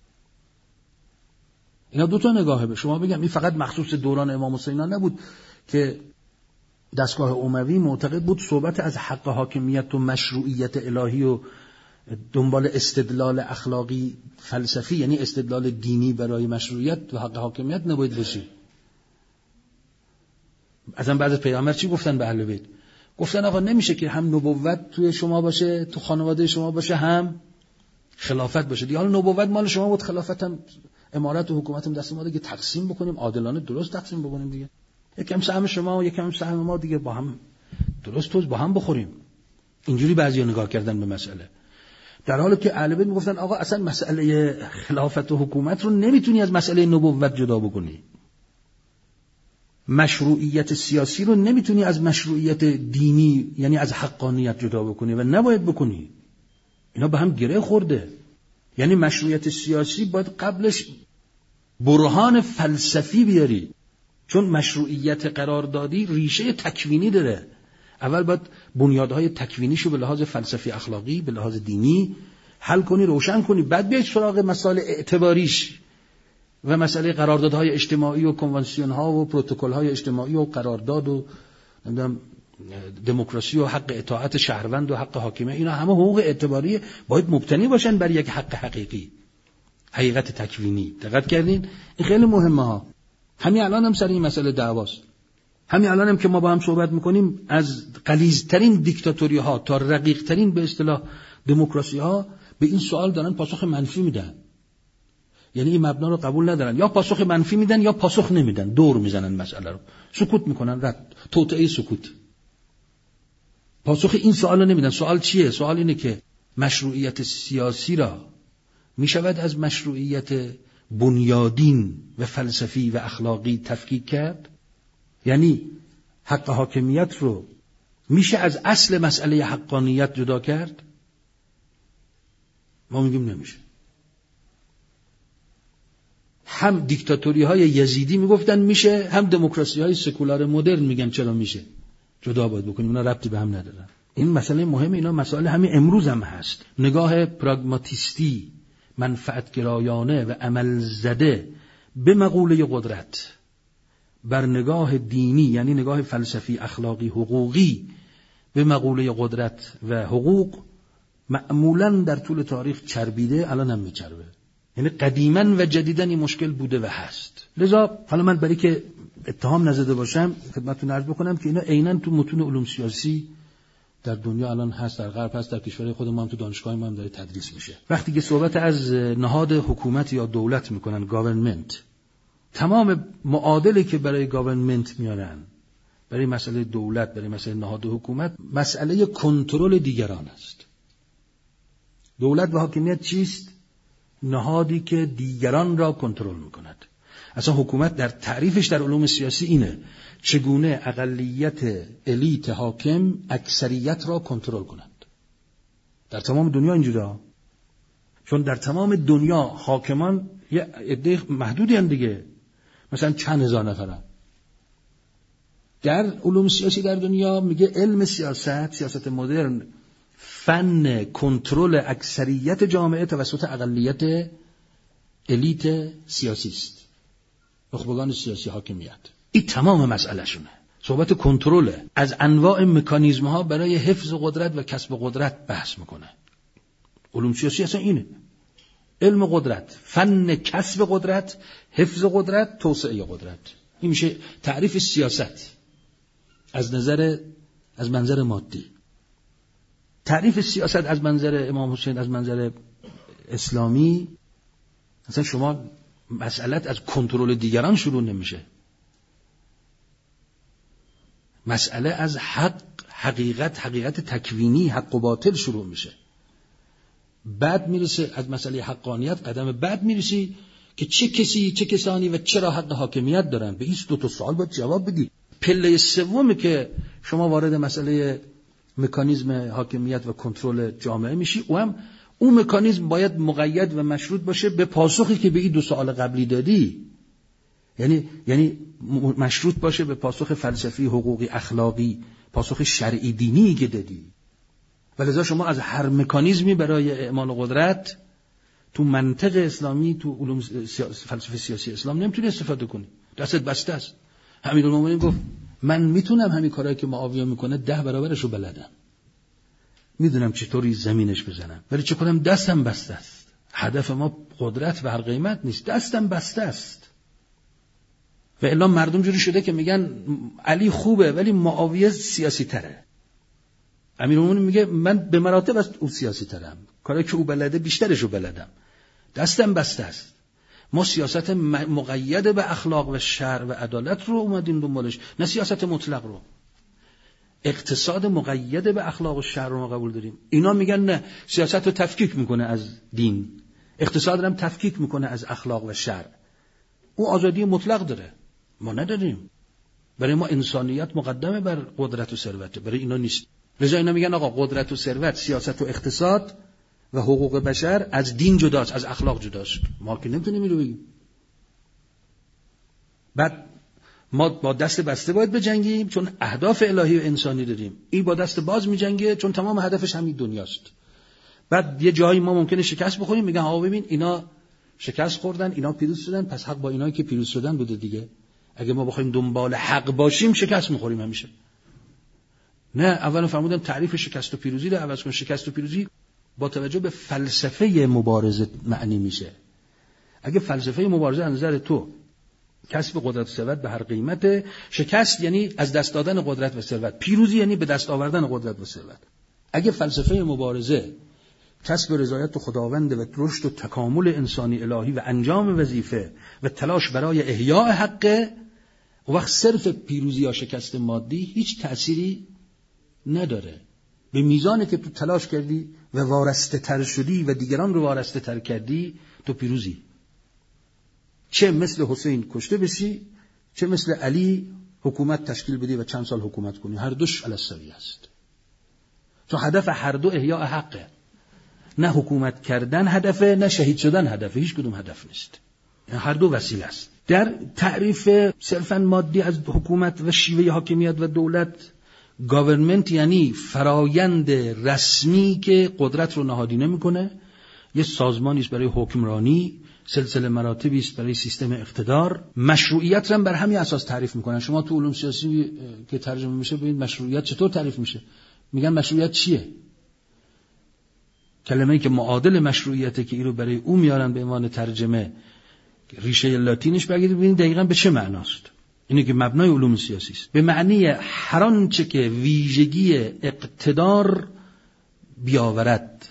اینا دو تا نگاهه. به شما بگم این فقط مخصوص دوران امام حسین نبود که دستگاه اموی معتقد بود صحبت از حق حاکمیت و مشروعیت الهی و دنبال استدلال اخلاقی فلسفی، یعنی استدلال دینی برای مشروعیت و حق حاکمیت نباید بشه. اصلا بعد از پیامبر چی گفتن به اهل بیت؟ گفتن آقا نمیشه که هم نبوت توی شما باشه، تو خانواده شما باشه، هم خلافت باشه. دیگه حالا نبوت مال شما بود، خلافت هم، امارت و حکومت هم دست ما، دیگه تقسیم بکنیم عادلانه، درست تقسیم بکنیم دیگه. یکم سهم شما و یکم سهم ما، دیگه با هم درست توز با هم بخوریم. اینجوری بعضیا نگاه کردن به مسئله. در حالی که اهل بیت میگفتن آقا اصلا مسئله خلافت و حکومت رو نمیتونی از مسئله نبوت جدا بکنی. مشروعیت سیاسی رو نمیتونی از مشروعیت دینی، یعنی از حقانیت جدا بکنی و نباید بکنی. اینا به هم گره خورده. یعنی مشروعیت سیاسی باید قبلش برهان فلسفی بیاری، چون مشروعیت قراردادی ریشه تکوینی داره. اول باید بنیادهای تکوینیشو به لحاظ فلسفی اخلاقی، به لحاظ دینی حل کنی، روشن کنی، بعد بیای سراغ مسائل اعتباریش و مسئله قراردادهای اجتماعی و کنوانسیون ها و پروتکل های اجتماعی و قرارداد و دموکراسی و حق اطاعت شهروند و حق حاکمیت. اینا همه حقوق اعتباری باید مبتنی باشن بر یک حق حقیقی، حقیقت تکوینی. دقت کردین؟ این خیلی مهمه ها. همین الان هم سر این مسئله دعواست. همین الان هم که ما با هم صحبت میکنیم، از غلیظترین دیکتاتوری ها تا رقیقترین به اصطلاح دموکراسی ها به این سوال دارن پاسخ منفی میدن. یعنی این مبنا رو قبول ندارن، یا پاسخ منفی میدن یا پاسخ نمیدن، دور میزنن مسئله رو، سکوت میکنن، رد، توطئه سکوت. پاسخ این سوال رو نمیدن. سوال چیه؟ سوال اینه که مشروعیت سیاسی را میشود از مشروعیت بنیادین و فلسفی و اخلاقی تفکیک کرد؟ یعنی حق حاکمیت رو میشه از اصل مسئله حقانیت جدا کرد؟ ما میگیم نمیشه. هم دیکتاتوری های یزیدی میگفتن میشه، هم دموکراسی های سکولار مدرن میگن چرا میشه، جدا باید بکنیم، اینا ربطی به هم ندارن. این مسئله مهمه. اینا مسائل همین امروز هم هست. نگاه پراگماتیستی، منفعتگرایانه و عمل زده به مقوله قدرت بر نگاه دینی، یعنی نگاه فلسفی اخلاقی حقوقی به مقوله قدرت و حقوق، معمولاً در طول تاریخ چربیده، الان هم میچربه. یعنی قدیما و جدیداً این مشکل بوده و هست. لذا حالا من برای که اتهام نزده باشم خدمتتون عرض بکنم که اینا عیناً تو متون علوم سیاسی در دنیا الان هست، در غرب هست، در کشورهای خود ما هم تو دانشگاه ما هم داره تدریس میشه. وقتی که صحبت از نهاد حکومت یا دولت میکنن، گاورنمنت، تمام معادلی که برای گاورنمنت میارن، برای مسئله دولت، برای مسئله نهاد حکومت، مسئله کنترل دیگران است. دولت و حاکمیت چیست؟ نهادی که دیگران را کنترل میکند. اصلا حکومت در تعریفش در علوم سیاسی اینه: چگونه اقلیت الیت حاکم اکثریت را کنترل کنند. در تمام دنیا اینجوریه، چون در تمام دنیا حاکمان یه عده محدودی هستند دیگه، مثلا چند هزار نفرن. در علوم سیاسی در دنیا میگه علم سیاست مدرن فن کنترل اکثریت جامعه توسط اقلیت الیت سیاسی است، نخبگان سیاسی، حاکمیت. این تمام مسئله شونه. صحبت کنترل از انواع مکانیزم ها برای حفظ قدرت و کسب قدرت بحث میکنه. علوم سیاسی اصلا اینه: علم قدرت، فن کسب قدرت، حفظ قدرت، توسعه قدرت. این میشه تعریف سیاست از منظر مادی. تعریف سیاست از منظر امام حسین، از منظر اسلامی، مثلا شما مسئلت از کنترل دیگران شروع نمیشه. مسئله از حقیقت تکوینی، حق و باطل شروع میشه. بعد میرسه از مسئله حقانیت، قدم بعد میرسی که چه کسانی و چرا حق حاکمیت دارن. به این دو تا سوال باید جواب بدی. پله سومی که شما وارد مسئله مکانیزم حاکمیت و کنترل جامعه میشی، اون مکانیزم باید مقید و مشروط باشه به پاسخی که به این دو سوال قبلی دادی. یعنی مشروط باشه به پاسخ فلسفی، حقوقی، اخلاقی، پاسخ شرعی دینی که دادی. ولذا شما از هر مکانیزمی برای اعمال قدرت تو منطق اسلامی، تو علوم فلسفه سیاسی اسلام نمیتونی استفاده کنی. دستت بسته است. امیرالمومنین گفت من میتونم همین کارهایی که معاویه میکنه 10 برابرش رو بلدم. میدونم چطوری زمینش بزنم. ولی چه کنم؟ دستم بسته است. هدف ما قدرت به هر قیمت نیست. دستم بسته است. و الا مردم جوری شده که میگن علی خوبه ولی معاویه سیاسی تره. امیرالمومنین میگه من به مراتب از او سیاسی ترم. کاری که او بلده بیشترش رو بلدم. دستم بسته است. ما سیاست مقید به اخلاق و شرع و عدالت رو اومدیم دنبالش، نه سیاست مطلق رو. اقتصاد مقید به اخلاق و شرع رو ما قبول داریم. اینا میگن نه، سیاست رو تفکیک میکنه از دین، اقتصاد رو هم تفکیک میکنه از اخلاق و شرع. او آزادی مطلق داره، ما نداریم. برای ما انسانیت مقدمه بر قدرت و ثروت، برای اینا نیست. لذا اینا میگن آقا قدرت و ثروت، سیاست و اقتصاد و حقوق بشر از دین جداست، از اخلاق جداست. ما که نمیتونیم اینو بگیم. بعد ما با دست بسته باید بجنگیم چون اهداف الهی و انسانی داریم. این با دست باز میجنگه چون تمام هدفش همین دنیاست. بعد یه جایی ما ممکنه شکست بخوریم، میگن آقا ببین اینا شکست خوردن، اینا پیروز شدن، پس حق با اینایی که پیروز شدن بوده دیگه. اگه ما بخوایم دنبال حق باشیم شکست میخوریم همیشه. نه، اولا فرمودم تعریف شکست و پیروزی رو عوض کن. شکست و پیروزی با توجه به فلسفه مبارزه معنی میشه. اگه فلسفه مبارزه از نظر تو کسب قدرت و ثروت به هر قیمت، شکست یعنی از دست دادن قدرت و ثروت، پیروزی یعنی به دست آوردن قدرت و ثروت. اگه فلسفه مبارزه کسب رضایت خداوند و رشد و تکامل انسانی الهی و انجام وظیفه و تلاش برای احیاء حق، وقت صرف پیروزی یا شکست مادی هیچ تأثیری نداره. به میزانی که تو تلاش کردی و وارسته تر شدی و دیگران رو وارسته تر کردی، تو پیروزی. چه مثل حسین کشته بشی، چه مثل علی حکومت تشکیل بدی و چند سال حکومت کنی، هر دوش علی السویه است. تو هدف هر دو احیاء حقه. نه حکومت کردن هدفه، نه شهید شدن هدفه. هیچ کدوم هدف نیست. هر دو وسیله است. در تعریف صرفاً مادی از حکومت و شیوه حاکمیت و دولت، گاورنمنت یعنی فرایند رسمی که قدرت رو نهادینه میکنه، یه سازمانی است برای حکمرانی، سلسله مراتبی است برای سیستم اقتدار. مشروعیت رو هم بر همین اساس تعریف میکنن. شما تو علوم سیاسی که ترجمه میشه ببینید مشروعیت چطور تعریف میشه. میگن مشروعیت چیه؟ کلمه‌ای که معادل مشروعیته که این رو برای او میارن به عنوان ترجمه، ریشه لاتینش بگیرید ببینید دقیقاً به چه معناست. اینه که مبنای علوم سیاسی است. به معنی هر آنچه که ویژگی اقتدار بیاورد،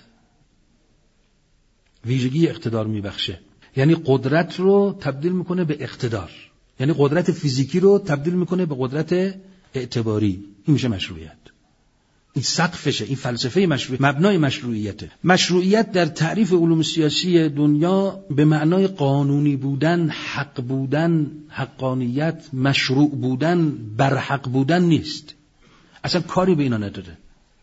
ویژگی اقتدار میبخشه. یعنی قدرت رو تبدیل میکنه به اقتدار، یعنی قدرت فیزیکی رو تبدیل میکنه به قدرت اعتباری. این میشه مشروعیت. این سقفشه، این فلسفه مشروعیت، مبنای مشروعیته. مشروعیت در تعریف علوم سیاسی دنیا به معنای قانونی بودن، حق بودن، حقانیت، مشروع بودن، برحق بودن نیست. اصلا کاری به اینا نداره.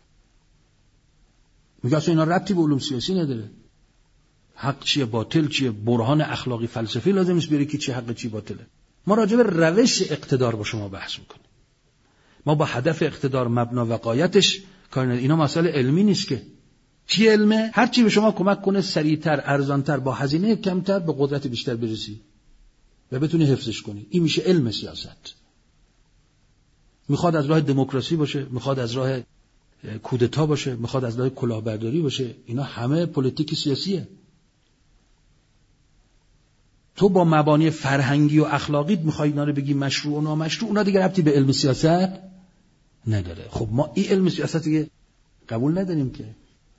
میگه اصلا اینا ربطی به علوم سیاسی نداره. حق چیه، باطل چیه، برهان اخلاقی فلسفی لازم نیست بیاره که چی حق چی باطله. ما راجع به روش اقتدار با شما بحث میکنیم. ما با هدف اقتدار، مبنا و غایتش کار نداریم. اینا مسئله علمی نیست که. چی علمه؟ هر چی به شما کمک کنه سریعتر، ارزانتر، با هزینه کمتر به قدرت بیشتر برسی و بتونی حفظش کنی. این میشه علم سیاست. میخواد از راه دموکراسی باشه، میخواد از راه کودتا باشه، میخواد از راه کلاهبرداری باشه، اینا همه پلیتیک سیاسیه. تو با مبانی فرهنگی و اخلاقی میخوای اینا رو بگی مشروع و نامشروع، اونا دیگه ربطی به علم سیاست نداره. خب ما این علم سیاستی که قبول نداریم که.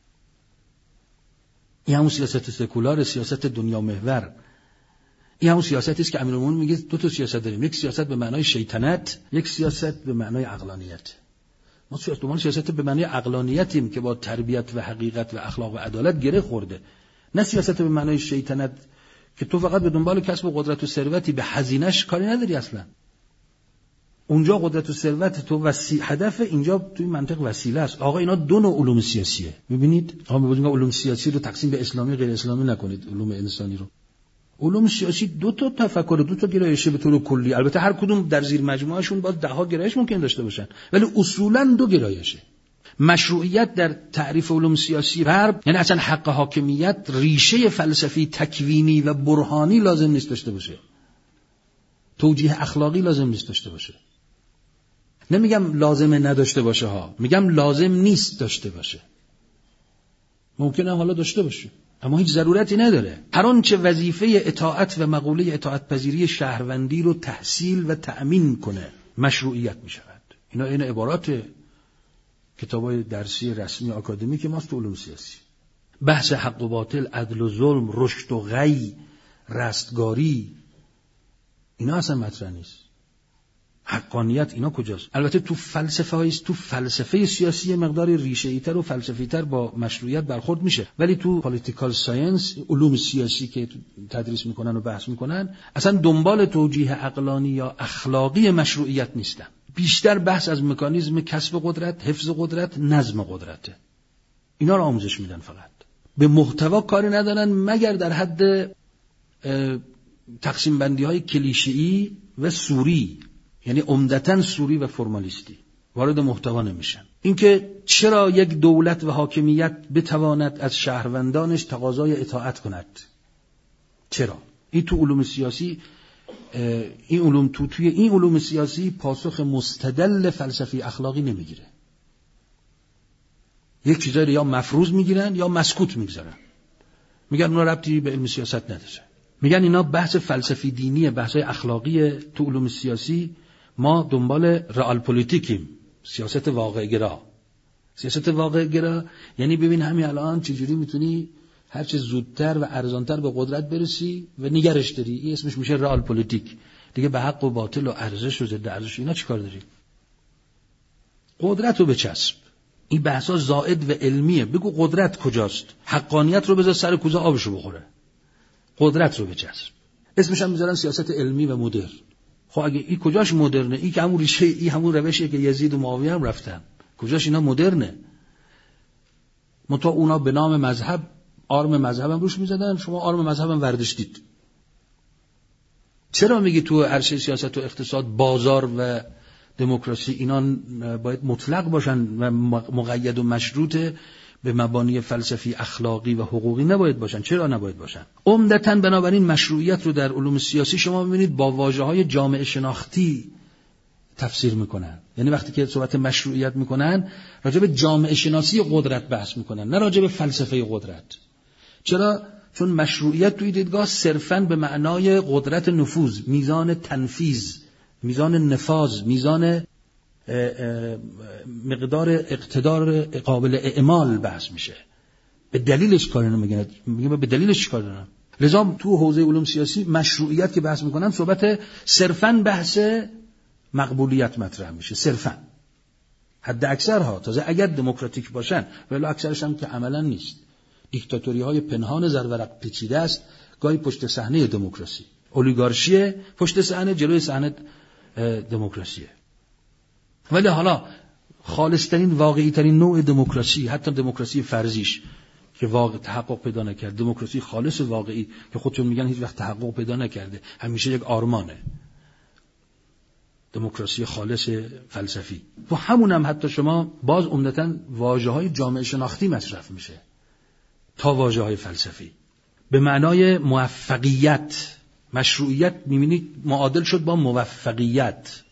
این همون سیاست سکولار، سیاست دنیا محور. این همون سیاستی است که امیرالمومنین میگه دو تا سیاست داریم، یک سیاست به معنای شیطنت، یک سیاست به معنای عقلانیت. ما سیاست به معنای عقلانیتیم که با تربیت و حقیقت و اخلاق و عدالت گره خورده، نه سیاست به معنای شیطنت که تو فقط به دنبال کسب قدرت و ثروتی به هزینه‌اش کاری نداری. اصلا اونجا قدرت و ثروت تو هدف، اینجا توی منطق وسیله است. آقا اینا دو نوع علوم سیاسیه. ببینید آقا میگم علوم سیاسی رو تقسیم به اسلامی و غیر اسلامی نکنید، علوم انسانی رو. علوم سیاسی دو تا تفکر، دو تا گرایشه به طور کلی، البته هر کدوم در زیر مجموعهشون باز 10 گرایش ممکن داشته باشن، ولی اصولاً دو گرایشه. مشروعیت در تعریف علوم سیاسی غرب یعنی اصلا حق حاکمیت ریشه فلسفی تکوینی و برهانی لازم نیست داشته باشه، توجیه اخلاقی لازم نیست داشته باشه. نمیگم لازمه نداشته باشه ها، میگم لازم نیست داشته باشه. ممکنه حالا داشته باشه اما هیچ ضرورتی نداره. هر آنچه وظیفه اطاعت و مقوله اطاعت پذیری شهروندی رو تحصیل و تأمین کنه مشروعیت میشود. این عبارات کتابای درسی رسمی آکادمیک ماست تو علوم سیاسی. بحث حق و باطل، عدل و ظلم، رشد و غی، رستگاری، اینا اصلا مطرح نیست. حقانیت اینا کجاست؟ البته تو فلسفه سیاسی مقدار ریشه‌ای‌تر و فلسفی‌تر با مشروعیت برخورد میشه، ولی تو پالیتیکال ساینس، علوم سیاسی که تدریس میکنن و بحث میکنن، اصلا دنبال توجیه عقلانی یا اخلاقی مشروعیت نیستن. بیشتر بحث از مکانیزم کسب قدرت، حفظ قدرت، نظم قدرته. اینا رو آموزش میدن، فقط به محتوا کاری ندارن مگر در حد تقسیم بندی های کلیشه‌ای و سوری، یعنی عمدتاً سوری و فرمالیستی، وارد محتوا نمیشن. اینکه چرا یک دولت و حاکمیت بتواند از شهروندانش تقاضای اطاعت کند، چرا؟ این تو علوم سیاسی، توی این علوم سیاسی پاسخ مستدل فلسفی اخلاقی نمیگیره. یک چیزایی رو یا مفروض میگیرن یا مسکوت میگذارن، میگن اونا ربطی به علم سیاست نداره. میگن اینا بحث فلسفی دینیه، بحثای اخلاقی. تو علوم سیاسی ما دنبال رئال پلیتیکیم، سیاست واقع گرا. سیاست واقع گرا یعنی ببین همین الان چجوری میتونی هر چه زودتر و ارزانتر به قدرت برسی و نگرش داری. این اسمش میشه رئال پلیتیک. دیگه به حق و باطل و ارزش و ضد ارزش اینا چیکار داری؟ قدرت رو بچسب. این بحثا زائد و علمیه. بگو قدرت کجاست؟ حقانیت رو بذار سر کوزه آبشو بخوره. قدرت رو بچسب. اسمش هم میذارن سیاست علمی و مدرن. خب اگه این کجاش مدرنه؟ این که همون ریشه، این همون روشیه که یزید و معاویه هم رفتن. کجاش اینا مدرنه؟ متا اونا به نام مذهب آرم مذهبم روش میزدن، شما آرم مذهبم ورداشتید. چرا میگی تو عرصه سیاست و اقتصاد بازار و دموکراسی اینا باید مطلق باشن و مقید و مشروط به مبانی فلسفی اخلاقی و حقوقی نباید باشن؟ چرا نباید باشن؟ عمدتاً بنابراین مشروعیت رو در علوم سیاسی شما میبینید با واژه‌های جامعه شناختی تفسیر میکنن. یعنی وقتی که صحبت مشروعیت میکنن راجع به جامعه شناسی قدرت بحث میکنن، نه راجع به فلسفه قدرت. چرا؟ چون مشروعیت توی دیدگاه صرفاً به معنای قدرت نفوذ، میزان تنفیذ، میزان نفاذ، میزان مقدار اقتدار قابل اعمال بحث میشه. به دلیلش کار نمیگن، میگن به دلیلش کار دارن. لذا تو حوزه علوم سیاسی مشروعیت که بحث میکنن صحبت صرفاً بحث مقبولیت مطرح میشه، صرفاً. حد اکثرها، تازه اگر دموکراتیک باشن، ولی اکثرش هم که عملاً نیست. دیکتاتوری های پنهان زرورق پیچیده است، گاهی پشت صحنه دموکراسی. اولیگارشی پشت صحنه، جلوی صحنه دموکراسیه. ولی حالا خالصترین واقعی ترین نوع دموکراسی، حتی دموکراسی فرضیش که واقع تحقق پیدا نکرد، دموکراسی خالص واقعی که خودشون میگن هیچ وقت تحقق پیدا نکرده، همیشه یک آرمانه، دموکراسی خالص فلسفی. و همون هم حتی شما باز عمدتاً واژه‌های جامعه شناختی مصرف میشه تا واژه‌های فلسفی. به معنای موفقیت، مشروعیت می‌بینید معادل شد با موفقیت.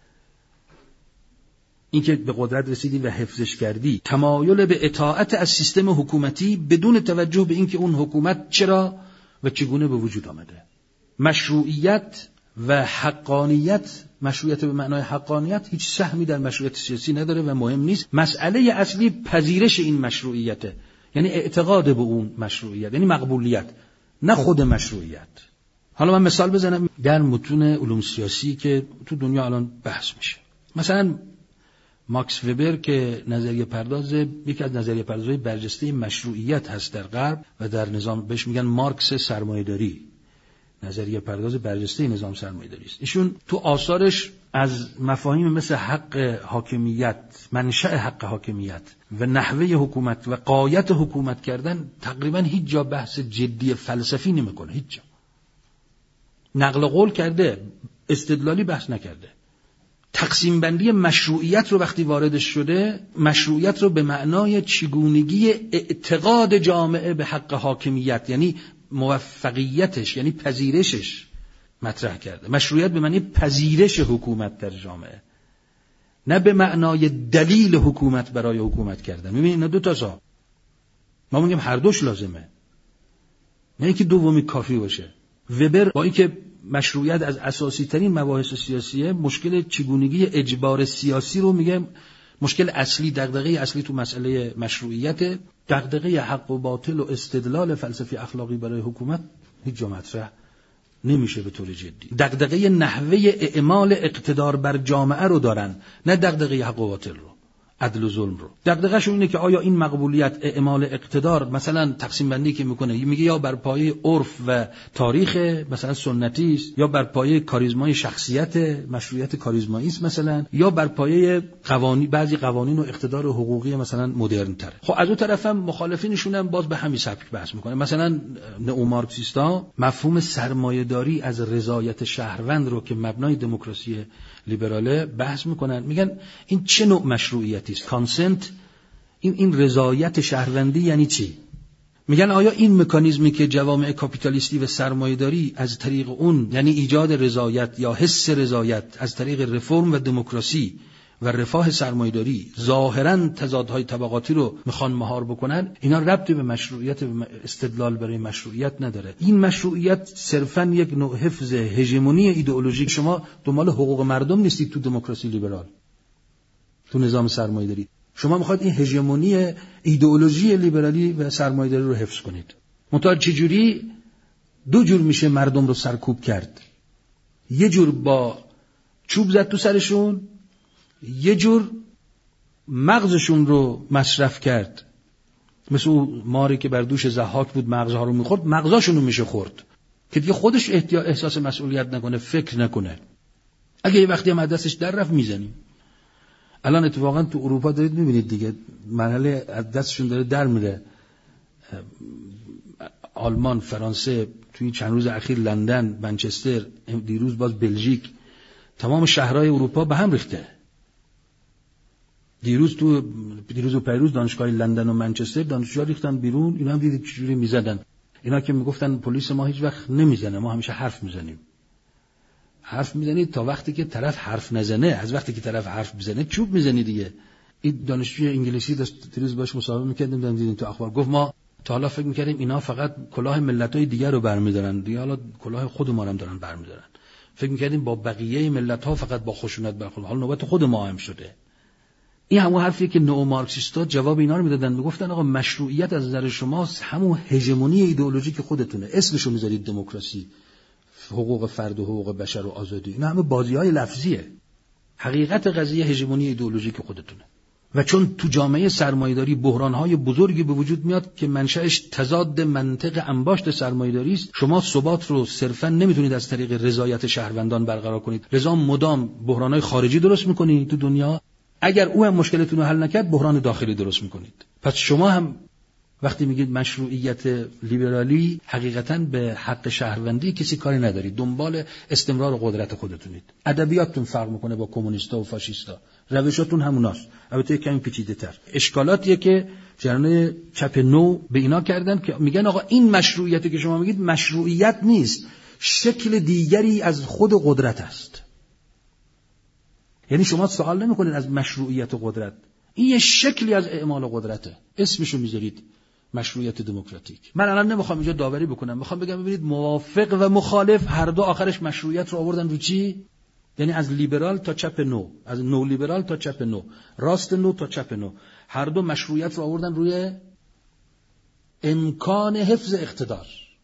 این که به قدرت رسیدی و حفظش کردی، تمایل به اطاعت از سیستم حکومتی بدون توجه به اینکه اون حکومت چرا و چگونه به وجود آمده. مشروعیت و حقانیت، مشروعیت به معنای حقانیت هیچ سهمی در مشروعیت سیاسی نداره و مهم نیست. مسئله اصلی پذیرش این مشروعیته، یعنی اعتقاد به اون مشروعیت، یعنی مقبولیت، نه خود مشروعیت. حالا من مثال بزنم در متون علوم سیاسی که تو دنیا الان بحث میشه. مثلا ماکس وبر که نظریه پرداز، یکی از نظریه پردازهای برجسته مشروعیت هست در غرب و در نظام بهش میگن مارکس سرمایه‌داری، نظریه پرداز برجسته نظام سرمایه‌داری است. ایشون تو آثارش از مفاهیم مثل حق حاکمیت، منشأ حق حاکمیت و نحوه حکومت و غایت حکومت کردن تقریبا هیچ جا بحث جدی فلسفی نمیکنه، هیچ جا. نقل قول کرده، استدلالی بحث نکرده. تقسیم بندی مشروعیت رو وقتی واردش شده، مشروعیت رو به معنای چگونگی اعتقاد جامعه به حق حاکمیت، یعنی موفقیتش، یعنی پذیرشش مطرح کرده. مشروعیت به معنی پذیرش حکومت در جامعه، نه به معنای دلیل حکومت برای حکومت کردن. می‌بینید اینا دو تا سا. ما میگیم هر دوش لازمه، نه اینکه دومی کافی باشه. وبر با اینکه مشروعیت از اساسی ترین مباحث سیاسیه، مشکل چگونگی اجبار سیاسی رو میگه مشکل اصلی، دغدغه اصلی تو مسئله مشروعیت. دغدغه حق و باطل و استدلال فلسفی اخلاقی برای حکومت هیچ جا مطرح نمیشه به طور جدی. دغدغه نحوه اعمال اقتدار بر جامعه رو دارن، نه دغدغه حق و باطل رو، عدل و ظلم رو. دغدغه‌شون اینه که آیا این مقبولیت اعمال اقتدار، مثلا تقسیم بندی که میکنه میگه یا بر پایه عرف و تاریخ مثلا سنتی است، یا بر پایه کاریزمای شخصیت، مشروعیت کاریزمایی است مثلا، یا بر پایه قوانین، بعضی قوانین و اقتدار حقوقی مثلا مدرن تره. خب از اون طرف هم مخالفینشون هم باز به همین سبک بحث میکنه. مثلا نئومارکسیستا مفهوم سرمایه‌داری از رضایت شهروند رو که مبنای دموکراسی لیبراله بحث میکنن، میگن این چه نوع مشروعیتی است؟ کانسنت، این رضایت شهروندی یعنی چی؟ میگن آیا این مکانیزمی که جوامع کاپیتالیستی و سرمایه‌داری از طریق اون، یعنی ایجاد رضایت یا حس رضایت از طریق رفرم و دموکراسی و رفاه سرمایه‌داری، ظاهراً تضادهای طبقاتی رو میخوان مهار بکنن، اینا ربطی به مشروعیت و استدلال برای مشروعیت نداره. این مشروعیت صرفاً یک نوع حفظ هژمونی ایدئولوژیک. شما دنبال حقوق مردم نیستید تو دموکراسی لیبرال، تو نظام سرمایه‌داری. شما میخواید این هژمونی ایدئولوژی لیبرالی و سرمایه‌داری رو حفظ کنید. منتها چجوری؟ دو جور میشه مردم رو سرکوب کرد. یه جور با چوب زد تو سرشون، یه جور مغزشون رو مصرف کرد. مثل اون ماری که بر دوش ضحاک بود مغزها رو میخورد، مغزاشون رو میشه خورد که دیگه خودش احساس مسئولیت نکنه، فکر نکنه. اگه یه وقتی هم از دستش در رفت میزنیم. الان اتفاقا تو اروپا دارید میبینید دیگه، مرحله از دستشون داره در میره. آلمان، فرانسه، توی چند روز اخیر لندن، منچستر، دیروز باز بلژیک، تمام شهرهای اروپا به هم ریخته. دیروز و پیروز دانشگاه لندن و منچستر دانشجوها ریختن بیرون. اینا هم دیدید چجوری میزدن. اینا که میگفتن پلیس ما هیچ وقت نمیزنه، ما همیشه حرف میزنیم. حرف میزنید تا وقتی که طرف حرف نزنه، از وقتی که طرف حرف بزنه چوب میزنی دیگه. این دانشجوی انگلیسی داشت دیروز باش مصاحبه میکردیم، دیدیم تو اخبار، گفت ما تا حالا فکر میکردیم اینا فقط کلاه ملت‌های دیگر رو برمی‌دارن، دیگه حالا کلاه خود ما هم دارن برمی‌دارن. فکر میکردیم با بقیه ملت‌ها فقط با خشونت برخورد، حالا نوبت خود ما هم شده. این همون حرفیه که نئومارکسیستا جواب اینا رو میدادن، میگفتن آقا مشروعیت از نظر شما همون هژمونی ایدئولوژیک خودتونه، اسمشو میذارید دموکراسی، حقوق فرد و حقوق بشر و آزادی، اینا همه بازی‌های لفظیه. حقیقت قضیه هژمونی ایدئولوژیک خودتونه. و چون تو جامعه سرمایه‌داری بحران‌های بزرگی به وجود میاد که منشأش تضاد منطق انباشت سرمایه‌داری است، شما ثبات رو صرفاً نمیتونید از طریق رضایت شهروندان برقرار کنید. رضا مدام بحران‌های خارجی درست می‌کنید تو دنیا. اگر او هم مشکلتون رو حل نکرد، بحران داخلی درست می‌کنید. پس شما هم وقتی میگید مشروعیت لیبرالی، حقیقتاً به حق شهروندی کسی کاری ندارید، دنبال استمرار قدرت خودتونید. ادبیاتتون فرق میکنه با کمونیستا و فاشیستا، روشاتون هموناست، البته کمی پیچیده‌تر. اشکالاتیه که جریان چپ نو به اینا کردن که میگن آقا این مشروعیتی که شما میگید مشروعیت نیست، شکل دیگری از خود قدرت است. یعنی شما سوال نمیکنید از مشروعیت و قدرت، این یه شکلی از اعمال قدرته، اسمشو میذارید مشروعیت دموکراتیک. من الان نمیخوام اینجا داوری بکنم، میخوام بگم ببینید موافق و مخالف هر دو آخرش مشروعیت رو آوردن رو چی؟ یعنی از لیبرال تا چپ نو، از نو لیبرال تا چپ نو، راست نو تا چپ نو، هر دو مشروعیت رو آوردن روی امکان حفظ اقتدار،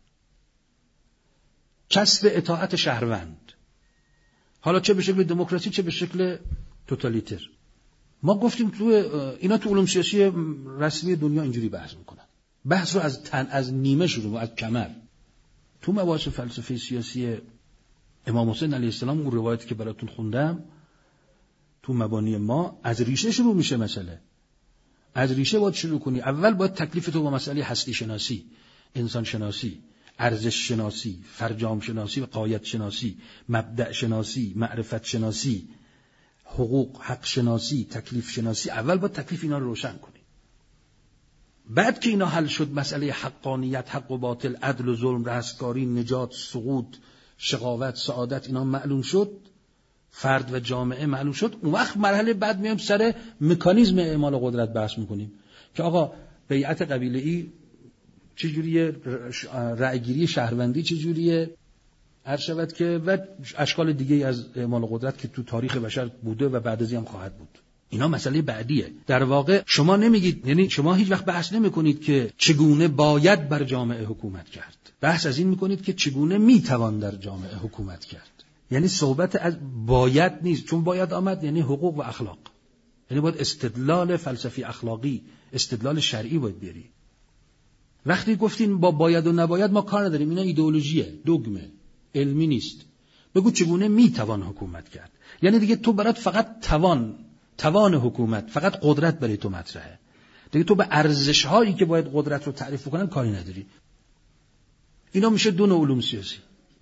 کسب اطاعت شهروند، حالا چه به شکل دموکراسی چه به شکل توتالیتر. ما گفتیم اینا تو علوم سیاسی رسمی دنیا اینجوری بحث میکنن. بحث رو از نیمه شروع، از کمر. تو مباحث فلسفه سیاسی امام حسین علیه السلام، اون روایتی که براتون خوندم تو مبانی ما، از ریشه شروع میشه مسئله. از ریشه باید شروع کنی. اول باید تکلیف تو با مسئله هستی شناسی، انسان شناسی، ارزش شناسی، فرجام شناسی و غایت شناسی، مبدأ شناسی، معرفت شناسی، حقوق، حق شناسی، تکلیف شناسی. اول باید تکلیف اینا رو روشن کنی. بعد که اینا حل شد، مسئله حقانیت، حق و باطل، عدل و ظلم، رستگاری، نجات، سقوط، شقاوت، سعادت، اینا معلوم شد، فرد و جامعه معلوم شد، اون وقت مرحله بعد میایم سر مکانیزم اعمال قدرت بحث میکنیم که آقا بیعت قبیله‌ای چجوریه، رأیگیری شهروندی چجوریه، هر شود که و اشکال دیگه از اعمال قدرت که تو تاریخ بشر بوده و بعد از این هم خواهد بود. اینا مسئله بعدیه. در واقع شما نمیگید، یعنی شما هیچ وقت بحث نمیکنید که چگونه باید بر جامعه حکومت کرد. بحث از این میکنید که چگونه میتوان در جامعه حکومت کرد. یعنی صحبت از باید نیست، چون باید آمد یعنی حقوق و اخلاق. یعنی باید استدلال فلسفی اخلاقی، استدلال شرعی باید بیاری. وقتی گفتین با باید و نباید ما کار نداریم، اینا ایدئولوژیه، دوگمه، علمی نیست. بگو چگونه میتوان حکومت کرد. یعنی دیگه تو برات فقط توان حکومت، فقط قدرت برای تو مطرحه. دیگه تو به ارزش هایی که باید قدرت رو تعریف کنن کاری نداری. اینا میشه دو نوع علوم سیاسی.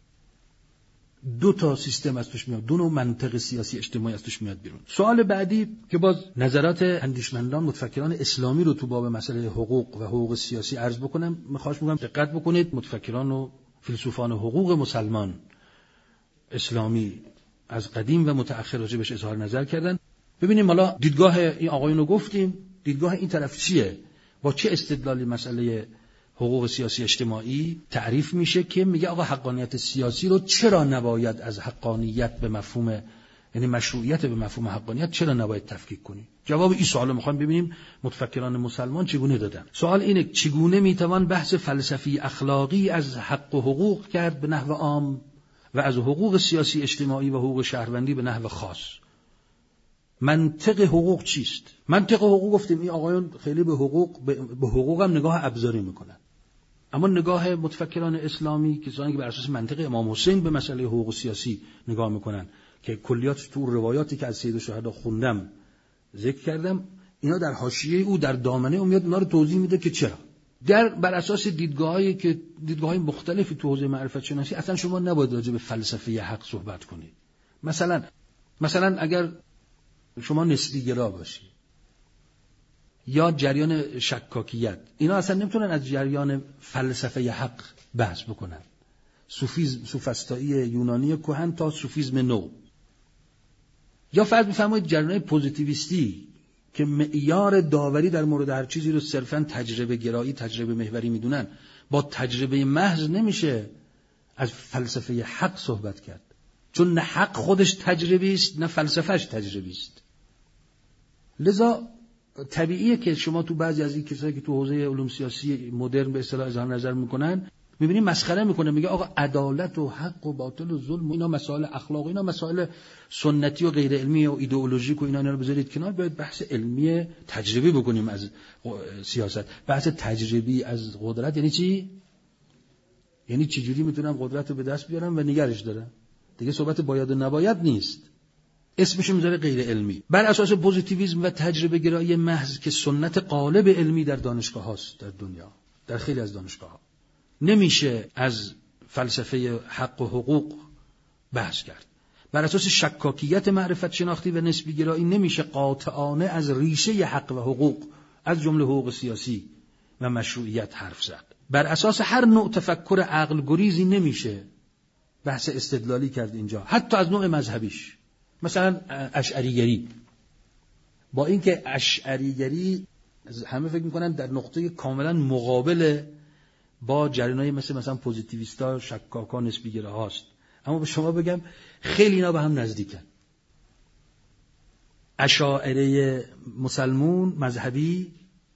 دو تا سیستم از توش میاد، دو نوع منطق سیاسی اجتماعی از توش میاد بیرون. سوال بعدی که باز نظرات اندیشمندان متفکران اسلامی رو تو باب مسئله حقوق و حقوق سیاسی عرض بکنم، میخواستم بگم دقت بکنید. متفکران و فیلسوفان حقوق مسلمان اسلامی از قدیم و متأخر راجبش اظهار نظر کردن. ببینیم حالا دیدگاه این آقایون رو گفتیم، دیدگاه این طرف چیه؟ با چه استدلالی مسئله حقوق سیاسی اجتماعی تعریف میشه که میگه آقا حقانیت سیاسی رو چرا نباید از حقانیت به مفهوم، یعنی مشروعیت به مفهوم حقانیت چرا نباید تفکیک کنی؟ جواب این سوال رو میخوایم ببینیم متفکران مسلمان چگونه دادن. سوال اینه چگونه میتوان بحث فلسفی اخلاقی از حق و حقوق کرد به نحو عام و از حقوق سیاسی اجتماعی و حقوق شهروندی به نحو خاص؟ منطق حقوق چیست؟ منطق حقوق گفتیم این آقایون خیلی به حقوق هم نگاه ابزاری میکنن. اما نگاه متفکران اسلامی، کسانی که بر اساس منطق امام حسین به مسئله حقوق سیاسی نگاه میکنن که کلیات تو روایاتی که از سید الشهدا خوندم ذکر کردم، اینا در حاشیه او در دامنه او میاد اونا رو توضیح میده که چرا. بر اساس دیدگاه‌های مختلفی تو حوزه معرفت شناسی اصلا شما نباید راجع به فلسفه حق صحبت کنید. مثلا اگر شما نسبی گرا باشی یا جریان شکاکیت، اینا اصلا نمیتونن از جریان فلسفه حق بحث بکنن. سوفسطایی یونانی کهن تا سوفیسم نو، یا فرض بفرمایید جریان پوزیتیویستی که معیار داوری در مورد هر چیزی رو صرفاً تجربه گرایی، تجربه محوری میدونن. با تجربه محض نمیشه از فلسفه حق صحبت کرد، چون نه حق خودش تجربی است نه فلسفهش تجربی است. لذا طبیعیه که شما تو بعضی از این کسایی که تو حوزه علوم سیاسی مدرن به اصطلاح اظهار نظر میکنن میبینید مسخره میکنه، میگه آقا عدالت و حق و باطل و ظلم اینا مسائل اخلاقی، اینا مسائل سنتی و غیر علمی و ایدئولوژیک و اینا رو بذارید کنار، باید بحث علمی تجربی بکنیم از سیاست. بحث تجربی از قدرت یعنی چی؟ یعنی چجوری میتونم قدرت رو به دست بیارم و نگرش دارم. دیگه صحبت باید و نباید نیست، اسمش میذاره غیر علمی. بر اساس پوزیتیویسم و تجربه گرایی محض که سنت غالب علمی در دانشگاه هاست در دنیا، در خیلی از دانشگاه ها، نمیشه از فلسفه حق و حقوق بحث کرد. بر اساس شکاکیت معرفت شناختی و نسبی گرایی نمیشه قاطعانه از ریشه حق و حقوق از جمله حقوق سیاسی و مشروعیت حرف زد. بر اساس هر نوع تفکر عقل گریزی نمیشه بحث استدلالی کرد اینجا، حتی از نوع مذهبیش. مثلا اشعریگری، با اینکه اشعریگری همه فکر میکنن در نقطه کاملا مقابل با جریانای مثلا پوزیتیویستا، شکاکا، نسبی گراهاست، اما به شما بگم خیلی اینا به هم نزدیکن. اشاعره مسلمون مذهبی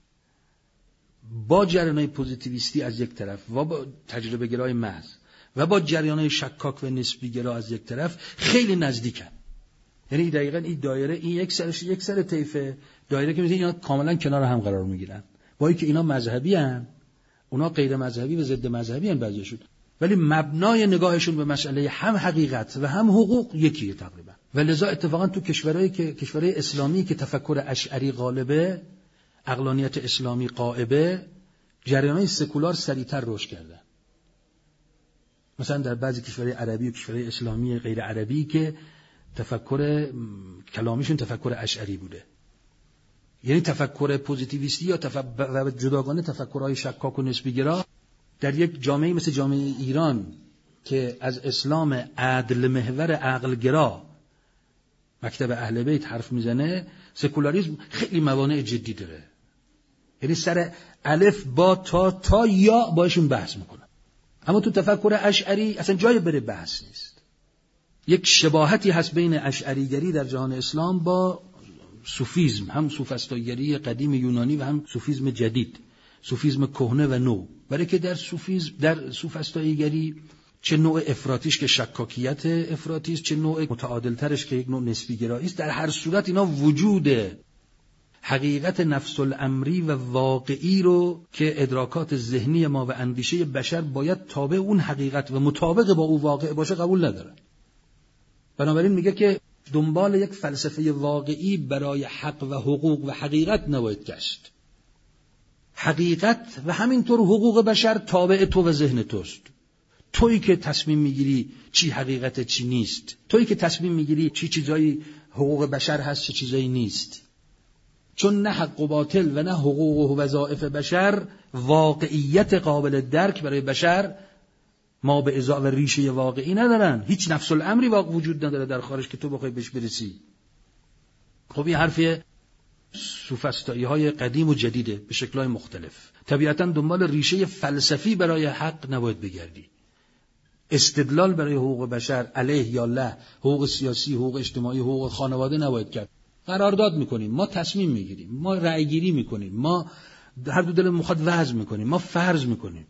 با جریانای پوزیتیویستی از یک طرف و با تجربه گرای محض و با جریانای شکاک و نسبی گرا از یک طرف خیلی نزدیکن. یعنی دقیقاً این دایره، این یک سر طیفه دایره که می‌بینید اینا کاملا کنار هم قرار می‌گیرن، با اینکه اینا مذهبی ان، اونا غیر مذهبی و ضد مذهبی ان بعضیشون، ولی مبنای نگاهشون به مسئله هم حقیقت و هم حقوق یکیه تقریبا. و لذا اتفاقا تو کشورهای اسلامی که تفکر اشعری غالبه، عقلانیت اسلامی غائبه، جریان‌های سکولار سریعتر رشد کردن. مثلا در بعضی کشورهای عربی و کشورهای اسلامی غیر عربی که تفکر کلامیشون تفکر اشعری بوده، یعنی تفکر پوزیتیویستی یا جداگانه تفکرهای شکاک و نسبی‌گرا، در یک جامعه مثل جامعه ایران که از اسلام عدل محور عقلگرا مکتب اهل بیت حرف میزنه، سکولاریسم خیلی موانع جدی داره. یعنی سر الف با تا یا باشون بحث میکنه. اما تو تفکر اشعری اصلا جای بره بحث نیست. یک شباهتی هست بین اشعریگری در جهان اسلام با صوفیسم، هم سوفسطائیگری قدیم یونانی و هم صوفیسم جدید، صوفیسم کهنه و نو. برای که در صوفیسم، در سوفسطائیگری چه نوع افراطیش که شکاکیت افراطی است، چه نوع متعادلترش که یک نوع نسبی گرایی است، در هر صورت اینا وجود حقیقت نفس الامری و واقعی رو که ادراکات ذهنی ما و اندیشه بشر باید تابع اون حقیقت و مطابق با اون واقع باشه قبول نداره. بنابراین میگه که دنبال یک فلسفه واقعی برای حق و حقوق و حقیقت نباید گشت. حقیقت و همینطور حقوق بشر تابع تو و ذهن توست. تویی که تصمیم میگیری چی حقیقت چی نیست. تویی که تصمیم میگیری چی چیزایی حقوق بشر هست چی چیزایی نیست. چون نه حق و باطل و نه حقوق و وظایف بشر واقعیت قابل درک برای بشر ما به ازا و ریشه واقعی ندارن. هیچ نفس الامری وجود نداره در خارج که تو بخوای بهش برسی. خب این حرف سوفسطایی های قدیم و جدیده به شکل‌های مختلف. طبیعتاً دنبال ریشه فلسفی برای حق نباید بگردی. استدلال برای حقوق بشر علیه یا له، حقوق سیاسی، حقوق اجتماعی، حقوق خانواده نباید کرد. قرارداد میکنیم، ما تصمیم میگیریم، ما رأی گیری میکنیم، ما هر دو دل میخواد وضع میکنیم، ما فرض میکنیم.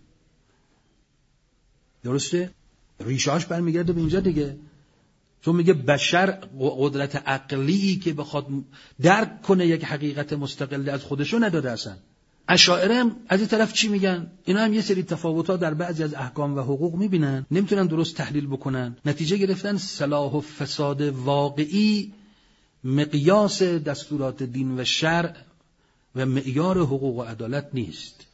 درسته؟ ریشه‌اش برمیگرده به اینجا دیگه. چون میگه بشر قدرت عقلی که بخواد درک کنه یک حقیقت مستقل از خودشو نداده اصلا. اشاعره هم از این طرف چی میگن؟ اینا هم یه سری تفاوت‌ها در بعضی از احکام و حقوق میبینن، نمیتونن درست تحلیل بکنن. نتیجه گرفتن صلاح و فساد واقعی مقیاس دستورات دین و شرع و معیار حقوق و عدالت نیست.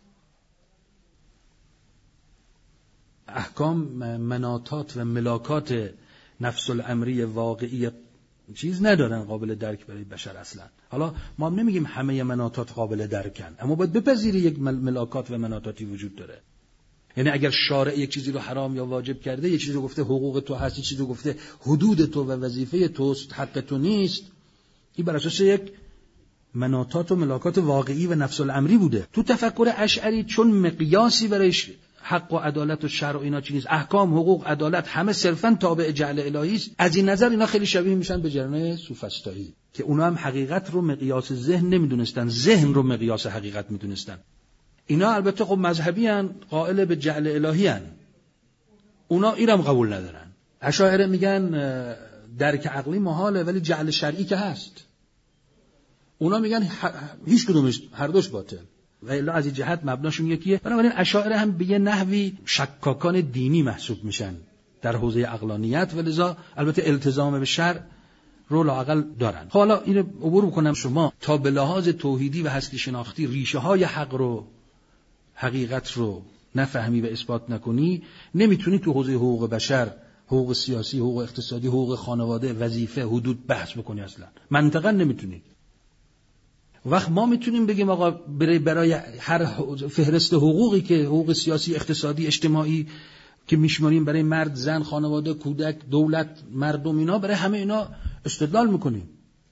احکام مناطات و ملاکات نفس الامری واقعی چیز ندارن قابل درک برای بشر اصلا. حالا ما هم نمیگیم همه مناطات قابل درکن، اما باید بپذیری یک ملاکات و مناطاتی وجود داره. یعنی اگر شارع یک چیزی رو حرام یا واجب کرده، یک چیزی رو گفته حقوق تو هست، یک چیزی رو گفته حدود تو و وظیفه توست، حق تو نیست، این بر اساس یک مناطات و ملاکات واقعی و نفس الامری بوده. تو تفکر اشعری چون مقیاسی برای حق و عدالت و شرع و اینا چی نیست، احکام، حقوق، عدالت همه صرفاً تابع جعل الهی است. از این نظر اینا خیلی شبیه میشن به جریان سوفسطایی که اونا هم حقیقت رو مقیاس ذهن نمیدونستن، ذهن رو مقیاس حقیقت میدونستن. اینا البته خب مذهبی ان، قائل به جعل الهی ان، اونا اینم قبول ندارن. اشاعره میگن درک عقلی محاله ولی جعل شرعی که هست. اونا میگن هیچ کدومش، هر دوش باطل. و الا از این جهت مبناشون یکیه. بنابراین اشاعره هم به یه نحوی شکاکان دینی محسوب میشن در حوزه عقلانیت و لذا البته التزام به شرع رو لااقل دارن. حالا اینو عبور بکنم شما تا به لحاظ توحیدی و هستی شناختی ریشه های حق رو، حقیقت رو نفهمی و اثبات نکنی، نمیتونی تو حوزه حقوق بشر، حقوق سیاسی، حقوق اقتصادی، حقوق خانواده، وظیفه، حدود بحث بکنی. اصلا منطقا نمیتونی. وقت ما میتونیم بگیم آقا برای هر فهرست حقوقی که حقوق سیاسی، اقتصادی، اجتماعی که میشماریم برای مرد، زن، خانواده، کودک، دولت، مردم، اینا برای همه اینا استدلال میکنیم.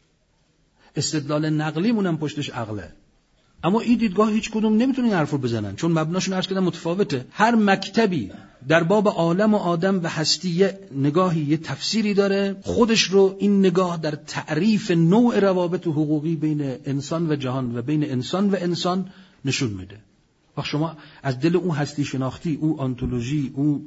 استدلال نقلیمون هم پشتش عقله. اما این دیدگاه هیچ کدوم نمیتونن حرف رو بزنن چون مبناشون عرض کردم متفاوته. هر مکتبی در باب عالم و آدم و هستی نگاهی، یه تفسیری داره، خودش رو این نگاه در تعریف نوع روابط حقوقی بین انسان و جهان و بین انسان و انسان نشون میده. وقت شما از دل اون هستی شناختی، اون آنتولوژی، اون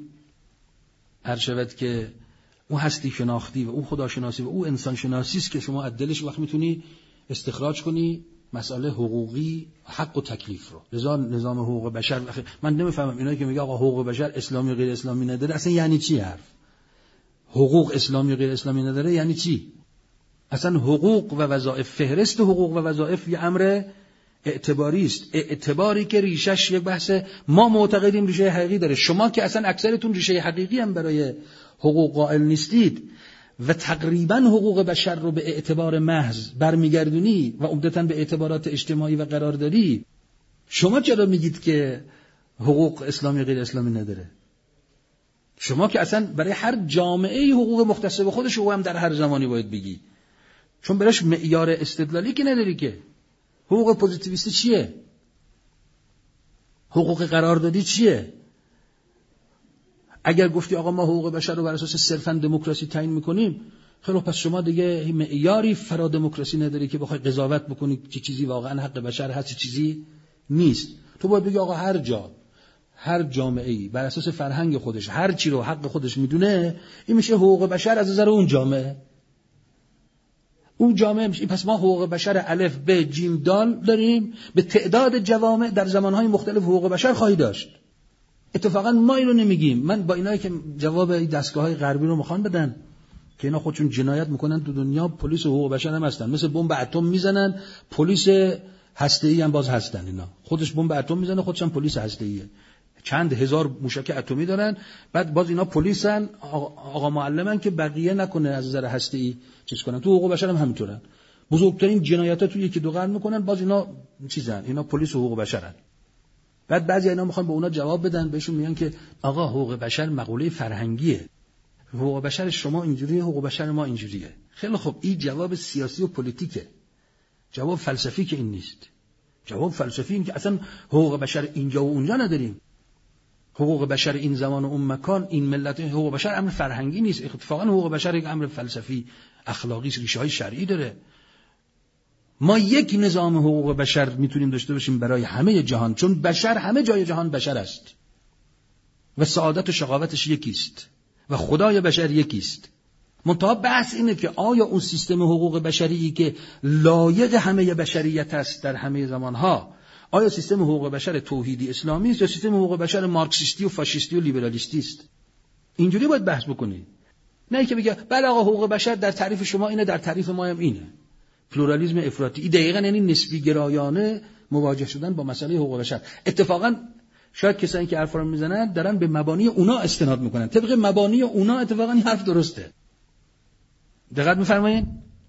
هرشود که اون هستی شناختی و اون خداشناسی و اون انسان شناسی است که شما از دلش وقت میتونی استخراج کنی مسئله حقوقی، حق و تکلیف رو. لذا نظام حقوق بشر، من نمیفهمم اینایی که میگه آقا حقوق بشر اسلامی و غیر اسلامی نداره، اصلا یعنی چی حرف؟ حقوق اسلامی و غیر اسلامی نداره یعنی چی؟ اصلا حقوق و وظایف، فهرست حقوق و وظایف یه امر اعتباری است، اعتباری که ریشش یک بحث ما معتقدیم ریشه حقیقی داره. شما که اصلا اکثرتون ریشه حقیقی هم برای حقوق قائل نیستید و تقریبا حقوق بشر رو به اعتبار محض برمیگردونی و عمدتاً به اعتبارات اجتماعی و قراردادی، شما چرا میگید که حقوق اسلامی غیر اسلامی نداره؟ شما که اصلا برای هر جامعه حقوق مختص به خودش حقوق هم در هر زمانی باید بگی، چون براش معیار استدلالی که نداری که. حقوق پوزیتیویستی چیه؟ حقوق قراردادی چیه؟ اگر گفتی آقا ما حقوق بشر رو بر اساس صرفاً دموکراسی تعیین میکنیم، خیلی پس شما دیگه معیاری فرا دموکراسی نداری که بخوای قضاوت بکنی چه چیزی واقعاً حق بشر هست چه چیزی نیست. تو باید بگی آقا هر جامعه‌ای بر اساس فرهنگ خودش هر چی رو حق خودش میدونه، این میشه حقوق بشر از نظر اون جامعه. اون جامعه میشه. پس ما حقوق بشر الف ب جیم دال داریم، به تعداد جوامع در زمانهای مختلف حقوق بشر خواهی داشت. اتفاقا ما اینو نمیگیم. من با اینایی که جواب این دستگاه‌های غربی رو میخوان بدن که اینا خودشون جنایت میکنن تو دنیا، پلیس حقوق بشر هم هستن، مثل بمب اتم میزنن، پلیس هسته‌ای هم باز هستن. اینا خودش بمب اتم میزنه، خودش هم پلیس هسته‌ایه، چند هزار موشک اتمی دارن، بعد باز اینا پلیسن، آقا معلمن که بقیه نکنه از نظر هسته‌ای چیز کنن. تو حقوق بشر هم همینطورن، بزرگترین جنایت‌ها تو یکی دو قرن میکنن، باز اینا چیزن، اینا پلیس حقوق بشرن. بعد بعضی اینا میخوان به اونا جواب بدن، بهشون میگن که آقا حقوق بشر مقوله فرهنگیه، حقوق بشر شما اینجوریه، حقوق بشر ما اینجوریه. خیلی خب، این جواب سیاسی و پلیتیکه، جواب فلسفی که این نیست. جواب فلسفی این که اصلا حقوق بشر اینجا و اونجا نداریم، حقوق بشر این زمان و اون مکان، این ملت، حقوق بشر امر فرهنگی نیست. اتفاقا حقوق بشر یک امر فلسفی اخلاقی ریشه‌های شرعی داره. ما یک نظام حقوق بشر میتونیم داشته باشیم برای همه جهان، چون بشر همه جای جهان بشر است و سعادت و شقاوتش یکیست و خدای بشر یکیست. منتها بحث اینه که آیا اون سیستم حقوق بشری که لایق همه بشریت است در همه زمانها، آیا سیستم حقوق بشر توحیدی اسلامی است یا سیستم حقوق بشر مارکسیستی و فاشیستی و لیبرالیستی است؟ اینجوری باید بحث بکنی، نه که بگه بله آقا حقوق بشر در تعریف شما اینه، در تعریف ما هم اینه. پلورالیسم افراطی، این دقیقاً یعنی نسبی گرایانه مواجه شدن با مسئله حقوق بشر. اتفاقاً شاید کسایی که حرفا رو میزنن دارن به مبانی اونا استناد میکنن، طبق مبانی اونا اتفاقاً این حرف درسته. دقت می‌فرمایید؟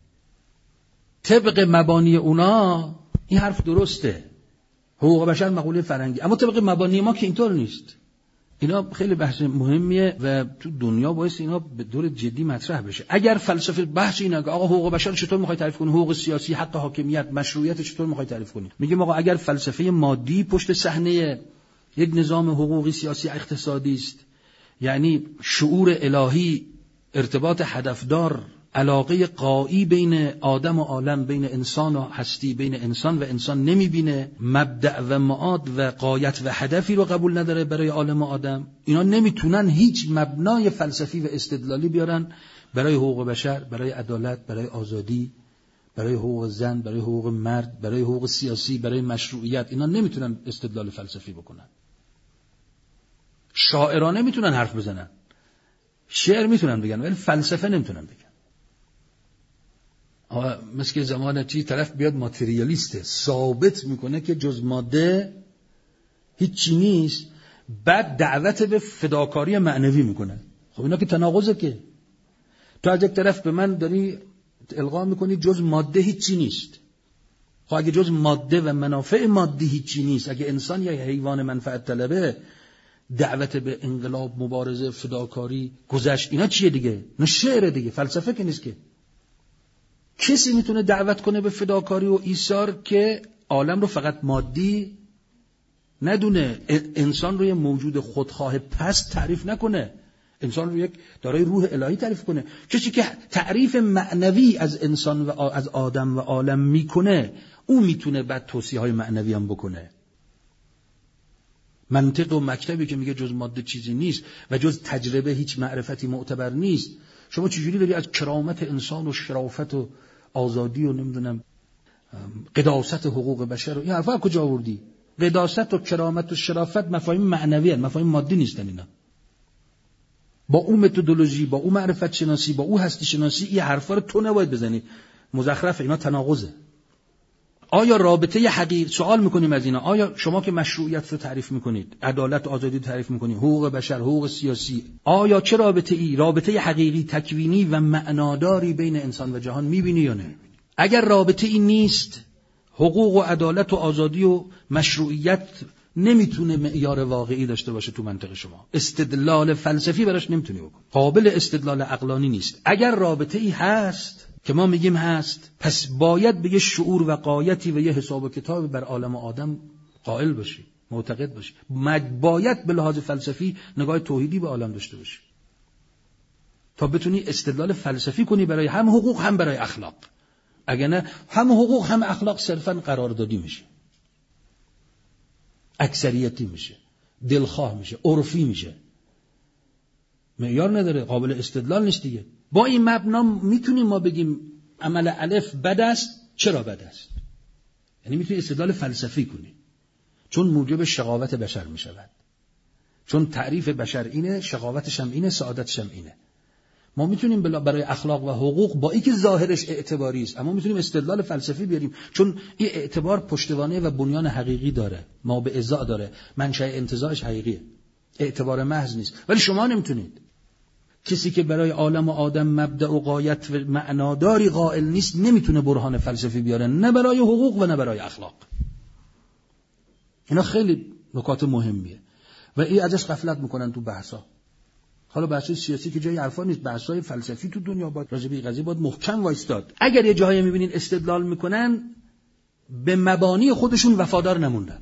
طبق مبانی اونا این حرف درسته، حقوق بشر مقوله فرهنگی، اما طبق مبانی ما که اینطور نیست. اینا خیلی بحث مهمیه و تو دنیا باید اینا به دور جدی مطرح بشه. اگر فلسفه بحث اینه که آقا حقوق بشر چطور میخوای تعریف کنی، حقوق سیاسی، حق حاکمیت، مشروعیت چطور میخوای تعریف کنی؟ میگیم آقا اگر فلسفه مادی پشت صحنه یک نظام حقوقی سیاسی اقتصادی است، یعنی شعور الهی، ارتباط هدفدار، علاقه قایی بین آدم و عالم، بین انسان و هستی، بین انسان و انسان نمیبینه، مبدأ و معاد و غایت و هدفی رو قبول نداره برای عالم و آدم، اینا نمیتونن هیچ مبنای فلسفی و استدلالی بیارن برای حقوق بشر، برای عدالت، برای آزادی، برای حقوق زن، برای حقوق مرد، برای حقوق سیاسی، برای مشروعیت. اینا نمیتونن استدلال فلسفی بکنن. شاعرانه میتونن حرف بزنن، شعر میتونن بگن، ولی فلسفه نمیتونن بگن. مثل که زمان چی طرف بیاد ماتریالیسته، ثابت میکنه که جز ماده هیچی نیست، بعد دعوت به فداکاری معنوی میکنه. خب اینا که تناقضه. که تو از یک طرف به من داری القا میکنی جز ماده هیچی نیست. خب اگه جز ماده و منافع مادی هیچی نیست، اگه انسان یا حیوان منفعت طلبه، دعوت به انقلاب، مبارزه، فداکاری، گذشت، اینا چیه دیگه؟ نه شعر دیگه، فلسفه که نیست. که کسی میتونه دعوت کنه به فداکاری و ایثار که عالم رو فقط مادی ندونه، انسان رو یه موجود خودخواه پست تعریف نکنه، انسان رو یک دارای روح الهی تعریف کنه. کسی که تعریف معنوی از انسان و از آدم و عالم میکنه، اون میتونه بعد توصیه‌های معنوی هم بکنه. منطق و مکتبی که میگه جز ماده چیزی نیست و جز تجربه هیچ معرفتی معتبر نیست، شما چجوری داری از کرامت انسان و شرافت و آزادی و نمیدونم قداست حقوق بشر و این حرفا کجا آوردی؟ قداست و کرامت و شرافت مفاهیم معنوی هستند، مفاهیم مادی نیستن. اینا با اون متدولوژی، با اون معرفت شناسی، با اون هستی شناسی این حرفا رو تو نباید بزنی، مزخرفه، اینا تناقضه. آیا رابطه حقیقی، سوال میکنیم از اینا، آیا شما که مشروعیت رو تعریف میکنید، عدالت و آزادی رو تعریف میکنید، حقوق بشر، حقوق سیاسی، آیا چه رابطه حقیقی، تکوینی و معناداری بین انسان و جهان میبینی یا نه؟ اگر رابطه این نیست، حقوق و عدالت و آزادی و مشروعیت نمیتونه معیار واقعی داشته باشه تو منطق شما. استدلال فلسفی براش نمیتونی بکن. قابل استدلال عقلانی نیست. اگر رابطه ای هست که ما میگیم هست، پس باید به یه شعور و غایتی و یه حساب و کتاب بر عالم آدم قائل باشی، معتقد باشی. باید به لحاظ فلسفی نگاه توحیدی به عالم داشته باشی تا بتونی استدلال فلسفی کنی برای هم حقوق هم برای اخلاق. اگر نه، هم حقوق هم اخلاق صرفاً قراردادی میشه، اکثریتی میشه، دلخواه میشه، عرفی میشه، معیار نداره، قابل استدلال نیست دیگه. با این مبنا میتونیم ما بگیم عمل الف بد است. چرا بد است؟ یعنی میتونی استدلال فلسفی کنی، چون موجب شقاوت بشر میشود، چون تعریف بشر اینه، شقاوتش هم اینه، سعادتش هم اینه. ما میتونیم برای اخلاق و حقوق با اینکه ظاهرش اعتباری است، اما میتونیم استدلال فلسفی بیاریم، چون این اعتبار پشتوانه و بنیان حقیقی داره، ما به ازا داره، منشأ انتزاعش حقیقیه، اعتبار محض نیست. ولی شما نمیتونید. کسی که برای عالم و آدم مبدأ و غایت و معناداری قائل نیست نمیتونه برهان فلسفی بیاره، نه برای حقوق و نه برای اخلاق. اینا خیلی نکات مهمیه و این ازش غفلت میکنن تو بحثا. حالا بحثای سیاسی که جای حرفا نیست، بحثای فلسفی تو دنیا باید راجع به این قضیه باید محکم وایستاد. اگر یه جایی میبینین استدلال میکنن، به مبانی خودشون وفادار نموندن.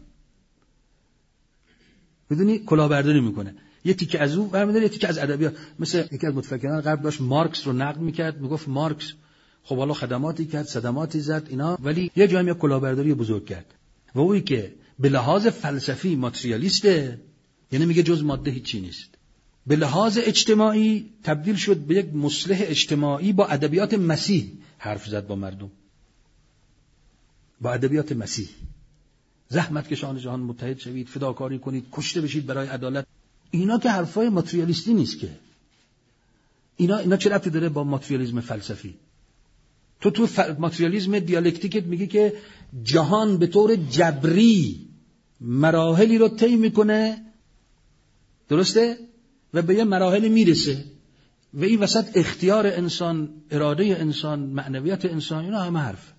بدونی کلاهبرداری میکنه، یه تیکه از اون برمی‌داره، یه تیکه از ادبیات. مثل یکی از متفکران غرب داشت مارکس رو نقد میکرد، میگفت مارکس خب حالا خدماتی کرد، صدماتی زد اینا، ولی یه جایی یه کلاهبرداری بزرگ کرد و اویی که به لحاظ فلسفی ماتریالیسته، یعنی میگه جز ماده هیچی نیست، به لحاظ اجتماعی تبدیل شد به یک مصلح اجتماعی، با ادبیات مسیح حرف زد با مردم، با ادبیات مسیح. زحمت کشان جهان متحد شوید، فداکاری کنید، کشته بشید برای عدالت. اینا که حرفای ماتریالیستی نیست که. اینا چه ربطی داره با ماتریالیسم فلسفی؟ تو ماتریالیسم دیالکتیکت میگی که جهان به طور جبری مراحلی رو طی میکنه، درسته؟ و به یه مراحل میرسه و این وسط اختیار انسان، اراده انسان، معنویت انسان، اینا همه حرف.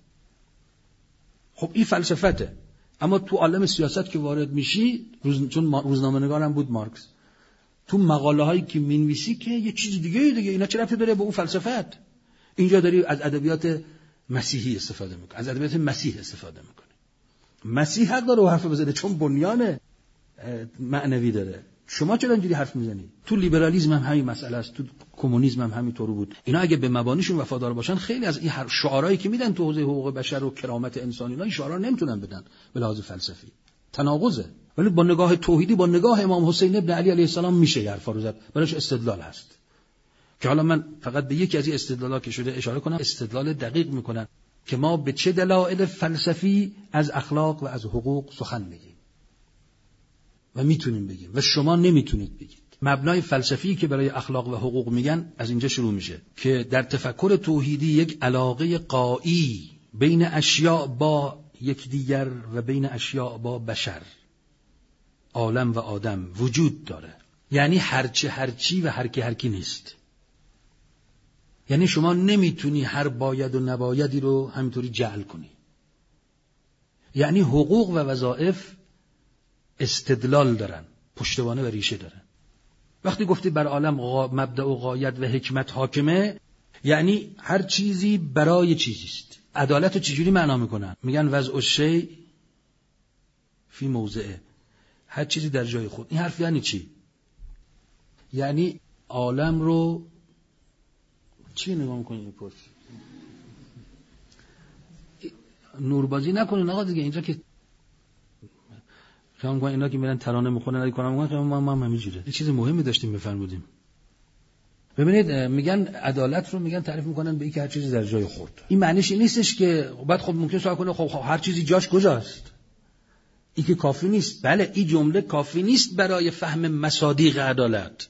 خب این فلسفته. اما تو عالم سیاست که وارد میشی، چون روزنامه‌نگارم بود مارکس، تو مقاله هایی که مینویسی که یه چیز دیگه اینا چه ربطی داره به اون فلسفت؟ اینجا داری از ادبیات مسیحی استفاده میکنی، از ادبیات مسیح استفاده میکنی. مسیح حق داره حرف بزنه چون بنیان معنوی داره. شما چرا اینجوری حرف میزنی؟ تو لیبرالیسم هم همین مسئله است، تو کمونیسم هم همینطور بود. اینا اگه به مبانیشون وفادار باشن، خیلی از این شعارهایی که میدن تو حوزه حقوق بشر و کرامت انسانی، اینا این شعارا نمیتونن بدن به لحاظ فلسفی. تناقضه. ولی با نگاه توحیدی، با نگاه امام حسین ابن علی علیه السلام میشه این حرفا رو زد. براش استدلال هست. که حالا من فقط به یکی از این استدلالا که شده اشاره کنم، استدلال دقیق میکنن که ما به چه دلایل فلسفی از اخلاق و از حقوق سخن میگیم و میتونیم بگیم و شما نمیتونید بگید. مبنای فلسفی که برای اخلاق و حقوق میگن از اینجا شروع میشه که در تفکر توحیدی یک علاقه غایی بین اشیاء با یکدیگر و بین اشیاء با بشر، عالم و آدم وجود داره. یعنی هرچی و هرکی نیست. یعنی شما نمیتونی هر باید و نبایدی رو همینطوری جعل کنی. یعنی حقوق و وظایف استدلال دارن، پشتوانه و ریشه دارن. وقتی گفتی بر عالم مبدأ و غایت و حکمت حاکمه، یعنی هر چیزی برای چیزی است. عدالت رو چجوری معنا میکنن؟ میگن وضع الشیء فی موضعه، هر چیزی در جای خود. این حرف یعنی چی؟ یعنی عالم رو چی نگاه میکنی؟ پرس نوربازی نکنین آقا دیگه. اینجا که خیام کنن اینا که میرن ترانه میخونن علی کنم میگن ما همینجوره. یه چیز مهمی داشتیم بفرمودیم. ببینید میگن عدالت رو میگن تعریف میکنن به اینکه هر چیزی در جای خود. این معنیش این نیستش که بعد خب ممکن سوال کنه خب هر چیزی جاش کجاست؟ این که کافی نیست. بله این جمله کافی نیست برای فهم مصادیق عدالت.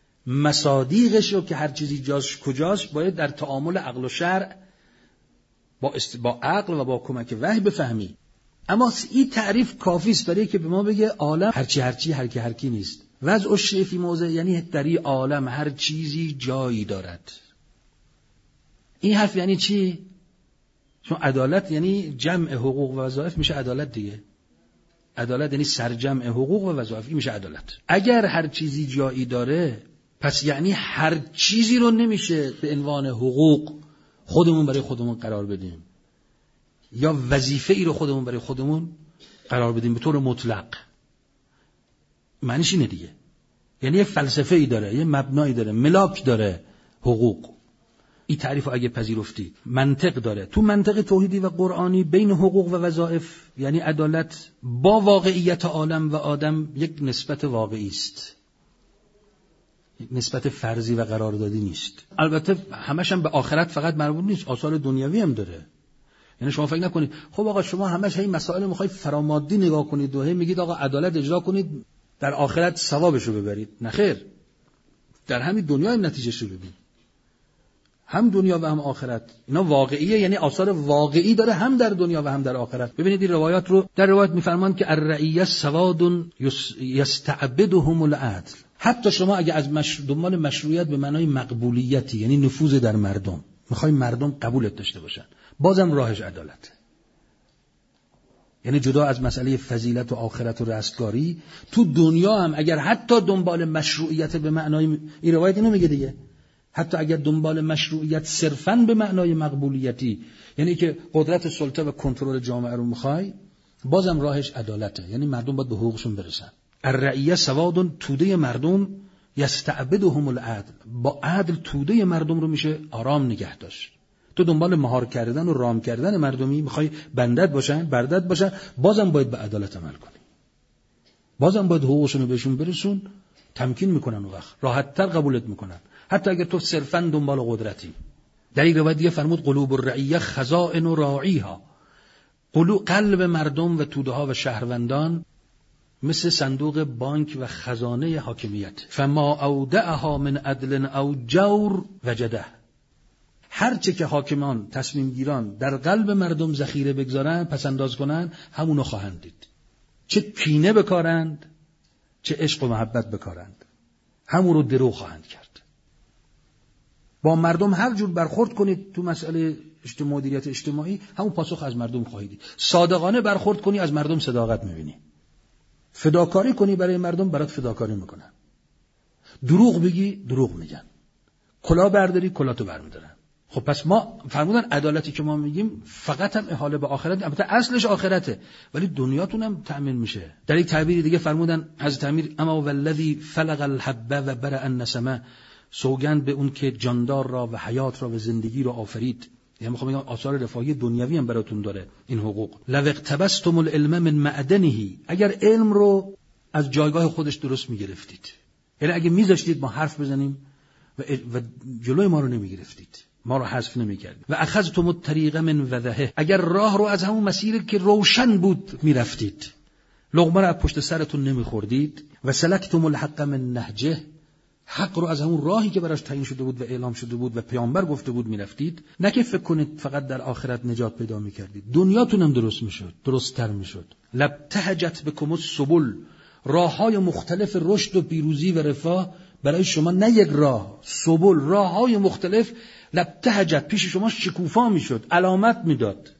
مصادیقش رو که هر چیزی جاش کجاست باید در تعامل عقل و شرع با عقل و با کمک وحی بفهمی. اما این تعریف کافی است برای که به ما بگه عالم هرچی هر کی نیست. وضع الشیء فی موضع، یعنی در این عالم هر چیزی جایی دارد. این حرف یعنی چی؟ چون عدالت یعنی جمع حقوق و وظایف میشه عدالت دیگه. عدالت یعنی سرجمع حقوق و وظایف، این میشه عدالت. اگر هر چیزی جایی داره، پس یعنی هر چیزی رو نمیشه به عنوان حقوق خودمون برای خودمون قرار بدیم یا وظیفه ای رو خودمون برای خودمون قرار بدیم به طور مطلق. معنیش اینه دیگه. یعنی یه فلسفه ای داره، یه مبنایی داره، ملاک داره حقوق. این تعریف رو اگه پذیرفتی منطق داره. تو منطق توحیدی و قرآنی بین حقوق و وظایف یعنی عدالت با واقعیت عالم و آدم یک نسبت واقعی است، نسبت فرضی و قراردادی نیست. البته همش هم به آخرت فقط مربوط نیست، آثار دنیوی هم داره. یعنی شما فکر نکنید خب آقا شما همش این مسائل میخواید فرامادی نگاه کنید و میگید آقا عدالت اجرا کنید در آخرت ثوابش رو ببرید. نه خیر، در همین دنیا این نتیجهش رو ببین. هم دنیا و هم آخرت اینا واقعیه، یعنی آثار واقعی داره هم در دنیا و هم در آخرت. ببینید این روایات رو، در روایت میفرمان که الرعیه سواد یستعبدهم العدل. حتی شما اگه از دنبال مشروعیت به معنای مقبولیتی یعنی نفوذ در مردم میخوای مردم قبولت داشته باشن، بازم راهش عدالته. یعنی جدا از مسئله فضیلت و آخرت و رستگاری، تو دنیا هم اگر حتی دنبال مشروعیت به معنای، این روایت اینو میگه دیگه، حتی اگر دنبال مشروعیت صرفاً به معنای مقبولیتی یعنی که قدرت سلطه و کنترل جامعه رو میخوای، بازم راهش عدالته. یعنی مردم باید به حقوقشون برسن. الرعیه سواد، توده مردم، یستعبدهم العدل، با عدل توده مردم رو میشه آرام نگه داشت. تو دنبال مهار کردن و رام کردن مردمی میخوای بندت باشن، بردت باشن، بازم باید به عدالت عمل کنی. بازم باید حقوقشون رو بهشون برسون، تمکین میکنن و وقت راحت‌تر قبولت میکنن، حتی اگر تو صرفاً دنبال قدرتی. در یک روایت دیگه فرمود قلوب الرعیه خزائن راعیها، قلب مردم و توده ها و شهروندان مثل صندوق بانک و خزانه حاکمیت. فما اودعها من عدل او جور وجده، هرچه که حاکمان تصمیم گیران در قلب مردم ذخیره بگذارن، پس انداز کنن، همونو خواهند دید. چه کینه بکارند، چه عشق و محبت بکارند، همون رو درو خواهند کرد. با مردم هر جور برخورد کنید تو مسئله مدیریت اجتماعی، همون پاسخ از مردم خواهید. صادقانه برخورد کنی، از مردم صداقت میبینی. فداکاری کنی برای مردم، برات فداکاری میکنن. دروغ بگی، دروغ میگن. کلاه برداری، کلاهتو برمیدارن. خب پس ما فرمودن عدالتی که ما میگیم فقط هم احاله به آخرت، البته اصلش آخرته، ولی دنیاتون هم تأمین میشه. در یک تعبیر دیگه فرمودن حضرت امیر اما والذی فلق الحبه و برأ النسمه، سوگند به اون که جاندار را و حیات را و زندگی را آفرید. یعنی میخوام بگم آثار رفاهی دنیوی هم براتون داره این حقوق. لو اقتبستم العلم من معدنه، اگر علم رو از جایگاه خودش درست میگرفتید، یعنی اگه میذاشتید ما حرف بزنیم و جلوی ما رو نمیگرفتید، ما رو حذف نمیکردید. و اخذتم الطریق من وضحه، اگر راه رو از همون مسیر که روشن بود میرفتید، لقمه رو از پشت سرتون نمیخوردید. و سلکتم الحق من نهجه، حق رو از همون راهی که براش تعیین شده بود و اعلام شده بود و پیامبر گفته بود میرفتید. نه که فکر کنید فقط در آخرت نجات پیدا میکردید، دنیاتون هم درست میشد، درست‌تر میشد. لبتهجت بکم السبل، راههای مختلف رشد و پیروزی و رفاه برای شما، نه یک راه، سبل، راههای مختلف. لبتهجت پیش شما شکوفا میشد، علامت میداد،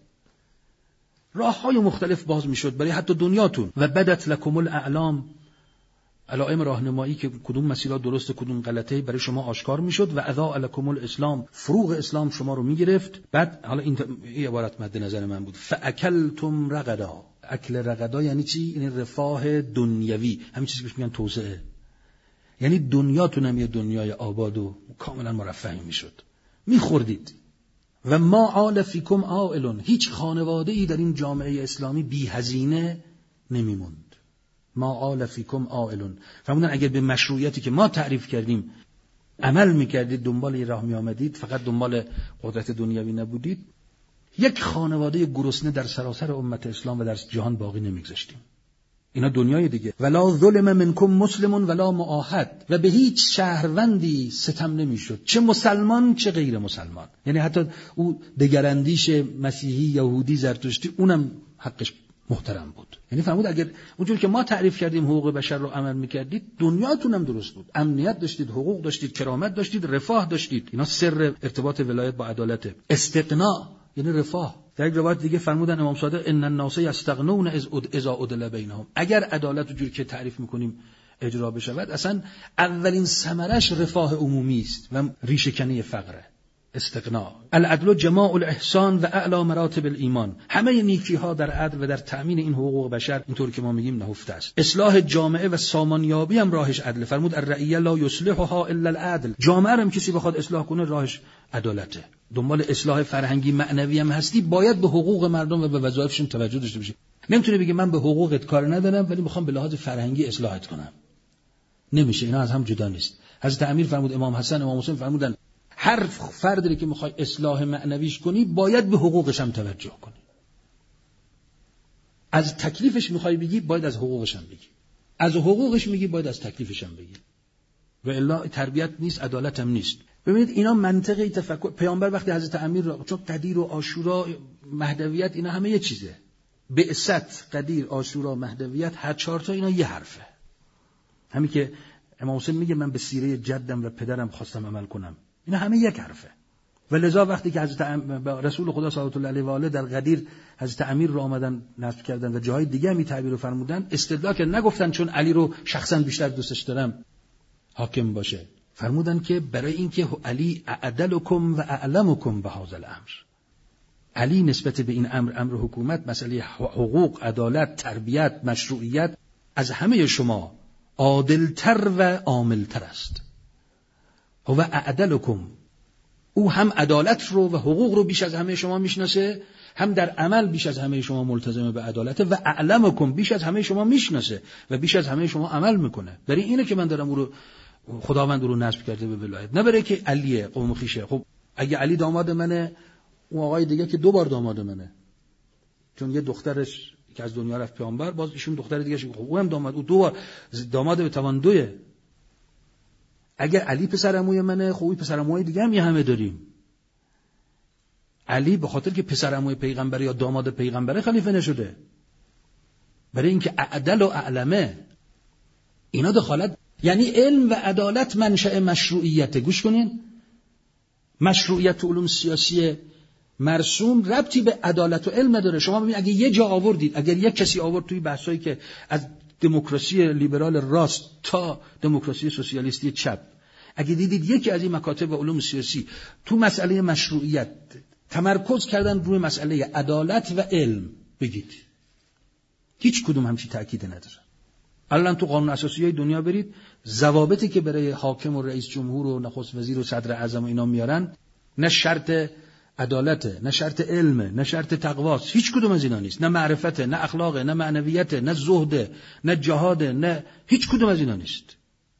راههای مختلف باز میشد برای حتی دنیاتون. و بدت لکم الاعلام، علائم راهنمایی که کدوم مسیرها درسته کدوم غلطه برای شما آشکار میشد. و اضاء لکم الاسلام، فروغ اسلام شما رو میگرفت. بعد حالا این عبارت مد نظر من بود، فاکلتم رغدا. اکل رغدا یعنی چی؟ این رفاه دنیوی، همین چیزی که میگن توسعه، یعنی دنیاتون هم یه دنیای آباد و کاملا مرفه میشد، میخوردید. و ما آل فیکم عائل، هیچ خانواده ای در این جامعه اسلامی بی هزینه نمیموند. ما آل فیکم عائل، فرمودن اگر به مشروعیتی که ما تعریف کردیم عمل میکردید، دنبال یه راه میآمدید، فقط دنبال قدرت دنیوی نبودید، یک خانواده گرسنه در سراسر امت اسلام و در جهان باقی نمیگذاشتیم. اینا دنیای دیگه. ولا ظلم منکم مسلم ولا معاهد، و به هیچ شهروندی ستم نمیشد، چه مسلمان چه غیر مسلمان. یعنی حتی او دگراندیش مسیحی، یهودی، زرتشتی، اونم حقش محترم بود. یعنی فرمود اگر اونجور که ما تعریف کردیم حقوق بشر رو عمل میکردید، دنیاتون هم درست بود، امنیت داشتید، حقوق داشتید، کرامت داشتید، رفاه داشتید. اینا سر ارتباط ولایت با عدالت. استغنا یعنی رفاه. در یک روایت دیگه فرمودن امام صادق ان الناس یستغنون اذا عدل بینهم، اگر عدالت اونجوری که تعریف میکنیم اجرا بشود، اصلا اولین ثمرش رفاه عمومی است و ریشه‌کنی فقره. استغنا. العدل جماع الاحسان و اعلی مراتب الایمان، همه نیکی ها در عدل و در تأمین این حقوق بشر اینطور که ما میگیم نهفته است. اصلاح جامعه و سامانیابی هم راهش عدل. فرمود الرعیه لا یصلحها الا العدل، جامعه هم کسی بخواد اصلاح کنه راهش عدالته. دنبال اصلاح فرهنگی معنوی هم هستی، باید به حقوق مردم و به وظایفشون توجه داشته باشی. نمیتونه بگی من به حقوقت کار ندارم ولی میخوام به لحاظ فرهنگی اصلاحت کنم. نمیشه، اینا از هم جدا نیست. حضرت امیر فرمود، امام حسن، امام حسین فرمودن هر فردی که میخوای اصلاح معنویش کنی باید به حقوقش هم توجه کنی. از تکلیفش میخوای بگی باید از حقوقش هم بگی. از حقوقش میگی باید از تکلیفش هم بگی. و الا تربیت نیست، عدالت هم نیست. ببینید اینا منطقی تفکر پیامبر وقتی حضرت امیر را، چون قدیر و عاشورا، مهدویت، اینا همه یه چیزه. بعثت، قدیر، عاشورا، مهدویت، هر چهار تا اینا یه حرفه. همین که امام حسین میگه من به سیره جدم و پدرم خواستم عمل کنم، اینا همه یک حرفه. و لذا وقتی که حضرت رسول خدا صلی الله علیه و آله در قدیر حضرت امیر رو آمدن نصب کردن و جاهای دیگه هم تعبیر رو فرمودن، استدلال که نگفتن چون علی رو شخصا بیشتر دوستش دارم حاکم باشه، فرمودن که برای اینکه علی اعدلکم و اعلمکم به هذا الامر، علی نسبت به این امر حکومت، مسئله حقوق، عدالت، تربیت، مشروعیت، از همه شما عادلتر و عاملتر است. و اعدلکم، او هم عدالت رو و حقوق رو بیش از همه شما میشناسه، هم در عمل بیش از همه شما ملتزم به عدالت، و اعلمکم، بیش از همه شما میشناسه و بیش از همه شما عمل میکنه. برای اینه که من دارم او رو خداوند رو نصب کرده به ولایت، نه برای که علیه قوم خویشه. خب اگه علی داماد منه، اون آقای دیگه که 2 بار داماد منه، چون یه دخترش که از دنیا رفت پیامبر، باز ایشون دختر دیگه خب او هم داماد، او 2 بار داماد به توان 2. اگر علی پسرعموی منه، خب پسرعموی دیگه هم یه همه داریم. علی به خاطر که پسرعموی پیغمبر یا داماد پیغمبره خلیفه نشده، برای اینکه اعدل و اعلمه. اینا دخالت، یعنی علم و عدالت منشأ مشروعیت. گوش کنین، مشروعیت علوم سیاسی مرسوم ربطی به عدالت و علم نداره. شما ببینید اگه یه جا آوردید، اگر یک کسی آورد توی بحثایی که از دموکراسی لیبرال راست تا دموکراسی سوسیالیستی چپ، اگه دیدید یکی از این مکاتب علوم سیاسی تو مسئله مشروعیت تمرکز کردن روی مسئله عدالت و علم، بگید هیچ کدوم همچی تأکید نداره. الان تو قانون اساسی دنیا برید، ضوابطی که برای حاکم و رئیس جمهور و نخست وزیر و صدر اعظم و اینا میارن، نه شرط عدالته، نه شرط علمه، نه شرط تقواست، هیچ کدوم از اینا نیست. نه معرفته، نه اخلاقه، نه معنویته، نه زهده، نه جهاده، نه هیچ کدوم از اینا نیست.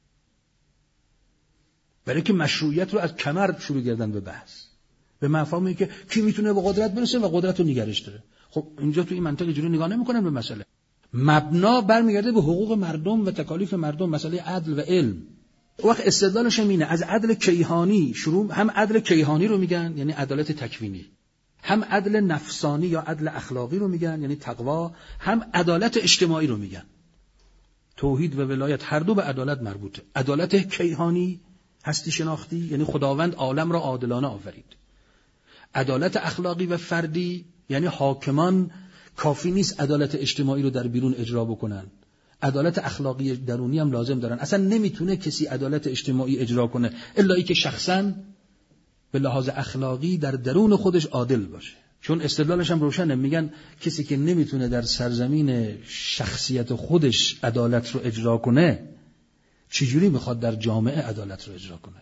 برای که مشروعیت رو از کمر شروع کردن به بحث، به مفهومی که کی میتونه به قدرت برسه و قدرت رو نگرش داره. خب اینجا تو این منطقه جوری نگاه نمی‌کنن به مسئله. مبنا برمیگرده به حقوق مردم و تکالیف مردم، مسئله عدل و علم. وقت استدلالش اینه، از عدل کیهانی شروع، هم عدل کیهانی رو میگن یعنی عدالت تکوینی، هم عدل نفسانی یا عدل اخلاقی رو میگن یعنی تقوا، هم عدالت اجتماعی رو میگن. توحید و ولایت هر دو به عدالت مربوطه. عدالت کیهانی، هستی شناختی، یعنی خداوند عالم را عادلانه آفرید. عدالت اخلاقی و فردی یعنی حاکمان کافی نیست عدالت اجتماعی رو در بیرون اجرا بکنن، عدالت اخلاقی درونی هم لازم دارن. اصلا نمیتونه کسی عدالت اجتماعی اجرا کنه الا ای که شخصاً به لحاظ اخلاقی در درون خودش عادل باشه. چون استدلالش هم روشنه، میگن کسی که نمیتونه در سرزمین شخصیت خودش عدالت رو اجرا کنه، چجوری میخواد در جامعه عدالت رو اجرا کنه؟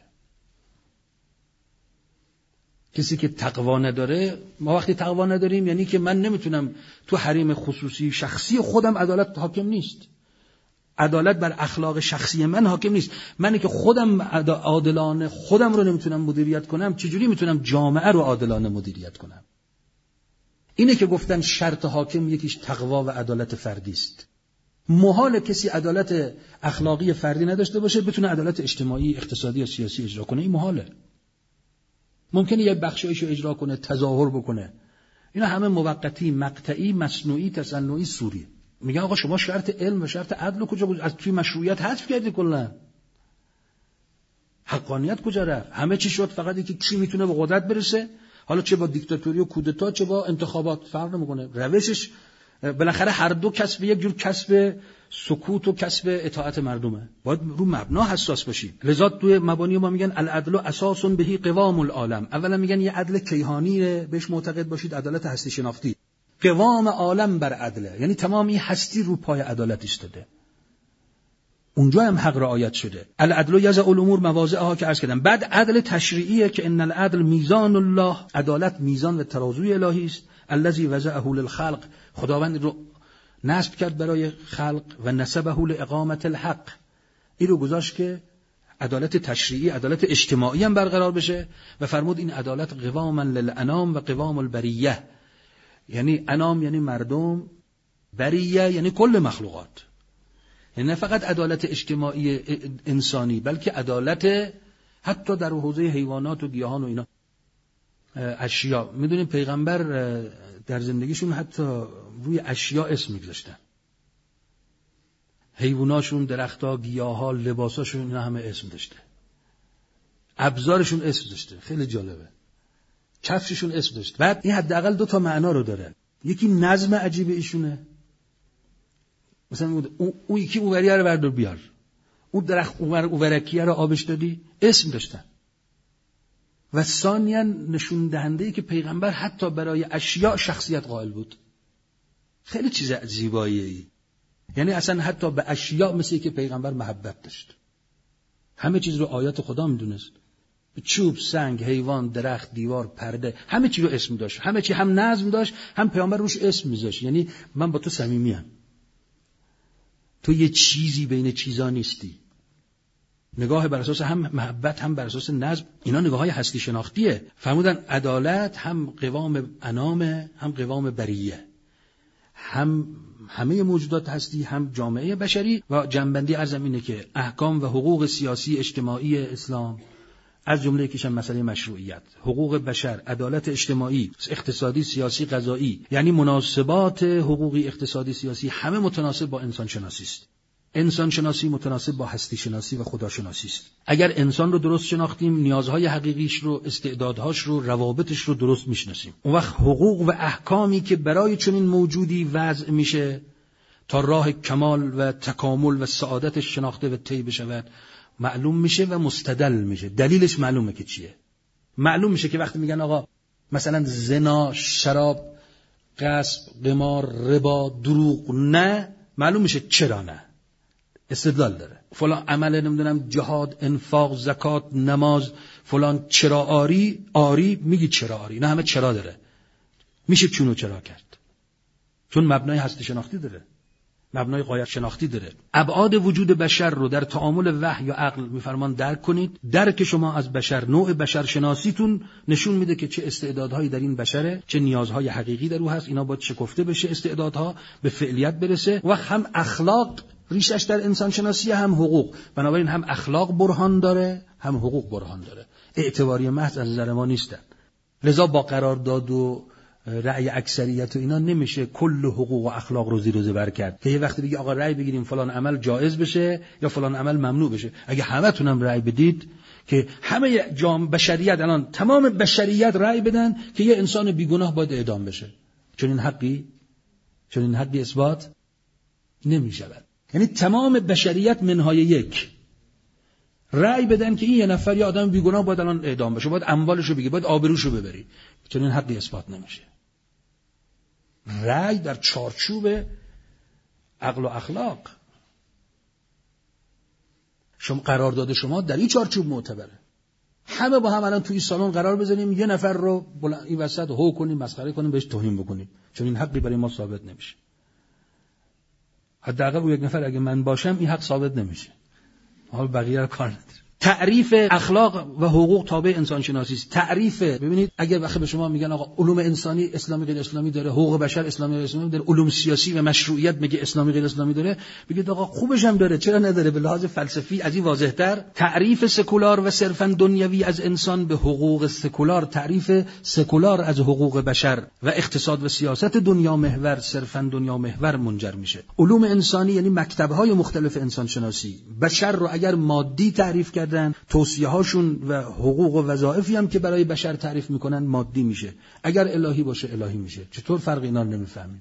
کسی که تقوا نداره، ما وقتی تقوا نداریم یعنی که من نمیتونم تو حریم خصوصی شخصی خودم عدالت حاکم نیست، عدالت بر اخلاق شخصی من حاکم نیست. منی که خودم عادلانه خودم رو نمیتونم مدیریت کنم، چجوری میتونم جامعه رو عادلانه مدیریت کنم؟ اینه که گفتن شرط حاکم یکیش تقوا و عدالت فردی است. محال کسی عدالت اخلاقی فردی نداشته باشه بتونه عدالت اجتماعی، اقتصادی یا سیاسی اجرا کنه. این محاله. ممکنه یه بخشایشو اجرا کنه، تظاهر بکنه. اینا همه موقتی، مقطعی، مصنوعی، تصنعی، صوری. میگن آقا شما شرط علم و شرط عدل کجا بود؟ از توی مشروعیت حذف کردی کلا. حقانیت کجا رفت؟ همه چی شد فقط اینکه کی میتونه به قدرت برسه. حالا چه با دیکتاتوری و کودتا چه با انتخابات فرق نمیکنه. روشش بالاخره هر دو کسب یک جور کسب سکوت و کسب اطاعت مردمه. باید رو مبنا حساس باشی. لذا توی مبانی ما میگن العدل اساس بهی قوام العالم. اولا میگن یه عدل کیهانی بهش معتقد باشید، عدالت هستی شناختی. قوام عالم بر عدله، یعنی تمامی هستی رو پای عدالت ایستاده. اونجا هم حق رعایت شده. العدل یضع الامور مواضعها که عرض کردم. بعد عدل تشریعیه که ان العدل میزان الله، عدالت میزان و ترازوی الهی است. الذی وضعه للخلق، خداوند رو نصب کرد برای خلق و نسبه لاقامت الحق. این رو گذاشت که عدالت تشریعی، عدالت اجتماعی هم برقرار بشه و فرمود این عدالت قواما للانام و قوام البریه، یعنی انام یعنی مردم، بریه یعنی کل مخلوقات. یعنی نه فقط عدالت اجتماعی انسانی بلکه عدالت حتی در حوزه حیوانات و گیاهان و اینا اشیا. میدونید پیغمبر در زندگیشون حتی روی اشیا اسم میگذاشتن. حیواناشون، درختها، گیاها، لباساشون، اینا همه اسم داشته. ابزارشون اسم داشته. خیلی جالبه. کفششون اسم داشته. بعد این حداقل 2 معنا رو داره. یکی نظم عجیب ایشونه. مثلا اون یکی اوریه رو بردار بیار. اون درخت اوورکیه رو آبش دادی، اسم داشتن. و ثانیاً نشون دهنده‌ای که پیغمبر حتی برای اشیاء شخصیت قائل بود. خیلی چیز زیباییه. یعنی اصلا حتی به اشیاء مثل که پیغمبر محبت داشت. همه چیز رو آیات خدا میدونست. چوب، سنگ، حیوان، درخت، دیوار، پرده، همه چی رو اسم داشت. همه چی هم نظم داشت، هم پیغمبر روش اسم میذاشت. یعنی من با تو صمیمیم. تو یه چیزی بین چیزا نیستی. نگاه بر اساس هم محبت هم بر اساس نظم. اینا نگاه‌های هستی شناختیه. فرمودن عدالت هم قوام انام هم قوام بریه، هم همه موجودات هستی هم جامعه بشری. و جنبندی ارزم اینه که احکام و حقوق سیاسی اجتماعی اسلام از جمله یکیش هم مسئله مشروعیت، حقوق بشر، عدالت اجتماعی، اقتصادی، سیاسی، قضایی، یعنی مناسبات حقوقی، اقتصادی، سیاسی همه متناسب با انسان شناسی است. انسان شناسی متناسب با هستی شناسی و خدا شناسی است. اگر انسان رو درست شناختیم، نیازهای حقیقیش رو، استعدادهاش رو، روابطش رو درست میشناسیم. اون وقت حقوق و احکامی که برای چنین موجودی وضع میشه تا راه کمال و تکامل و سعادتش شناخته و طی بشود، معلوم میشه و مستدل میشه. دلیلش معلومه که چیه. معلوم میشه که وقتی میگن آقا مثلا زنا، شراب، غصب، قمار، ربا، دروغ نه، معلوم میشه چرا نه. استدلال داره. فلان عمل نمیدونم جهاد، انفاق، زکات، نماز، فلان چرا آری میگی چرا آری. نه همه چرا داره. میشه چونو چرا کرد. چون مبنای هستی شناختی داره. مبنای غایت شناختی داره. ابعاد وجود بشر رو در تعامل وحی یا عقل میفرمان درک کنید. درک شما از بشر، نوع بشر شناسیتون نشون میده که چه استعدادهایی در این بشره، چه نیازهای حقیقی در او هست. اینا باید شکفته بشه، استعدادها به فعلیت برسه. و هم اخلاق ریشش در انسان شناسی، هم حقوق. بنابراین هم اخلاق برهان داره، هم حقوق برهان داره. اعتباری محض از نظر ما نیستن. لذا با قرارداد و رأی اکثریت و اینا نمیشه کل حقوق و اخلاق رو زیر و زبر کرد که یه وقتی بگی آقا رأی بگیریم فلان عمل جایز بشه یا فلان عمل ممنوع بشه. اگه همتون هم رأی بدید که همه بشریت، الان تمام بشریت رأی بدن که یه انسان بیگناه باید اعدام بشه، چون این حقی اثبات نمیشود. یعنی تمام بشریت منهای یک رأی بدن که این یه نفر یه آدم بیگناه باید الان اعدام بشه، باید اموالشو بگیری، باید آبروشو ببری، چون این حقی اثبات نمیشه. رأی در چارچوب عقل و اخلاق. شما قرارداد شما در این چارچوب معتبره. همه با هم الان توی سالن قرار بزنیم یه نفر رو این وسط هو کنیم، مسخره کنیم، بهش توهین بکنیم، چون این حقی برای ما ثابت نمیشه. حداقل رو یک نفر اگه من باشم این حق ثابت نمیشه. حالا بقیه رو کار نداره. تعریف اخلاق و حقوق تابع انسان شناسی است. تعریف، ببینید اگر وقتی به شما میگن آقا علوم انسانی اسلامی غیر اسلامی داره، حقوق بشر اسلامی غیر اسلامی داره، علوم سیاسی و مشروعیت میگه اسلامی غیر اسلامی داره، بگید آقا خوبش هم داره، چرا نداره؟ به لحاظ فلسفی از این واضح‌تر تعریف سکولار و صرفاً دنیوی از انسان به حقوق سکولار، تعریف سکولار از حقوق بشر و اقتصاد و سیاست دنیا محور، صرفاً دنیا محور منجر میشه. علوم انسانی یعنی مکتب‌های مختلف انسان شناسی. بشر رو اگر مادی تعریف کردن، توصیه‌هاشون و حقوق و وظایفی هم که برای بشر تعریف میکنن مادی میشه. اگر الهی باشه الهی میشه. چطور فرق اینا رو نمیفهمیم؟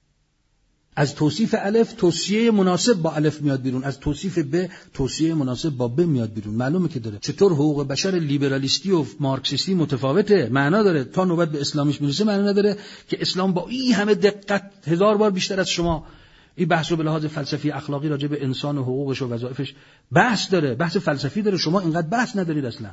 از توصیف الف توصیه مناسب با الف میاد بیرون، از توصیف ب توصیه مناسب با ب میاد بیرون. معلومه که داره. چطور حقوق بشر لیبرالیستی و مارکسیستی متفاوته؟ معنا داره. تا نوبت به اسلامیش میرسه معنا نداره که اسلام با این همه دقت 1000 بار بیشتر از شما این بحث رو به لحاظ فلسفی اخلاقی راجع به انسان و حقوقش و وظایفش بحث داره، بحث فلسفی داره. شما اینقدر بحث ندارید اصلا.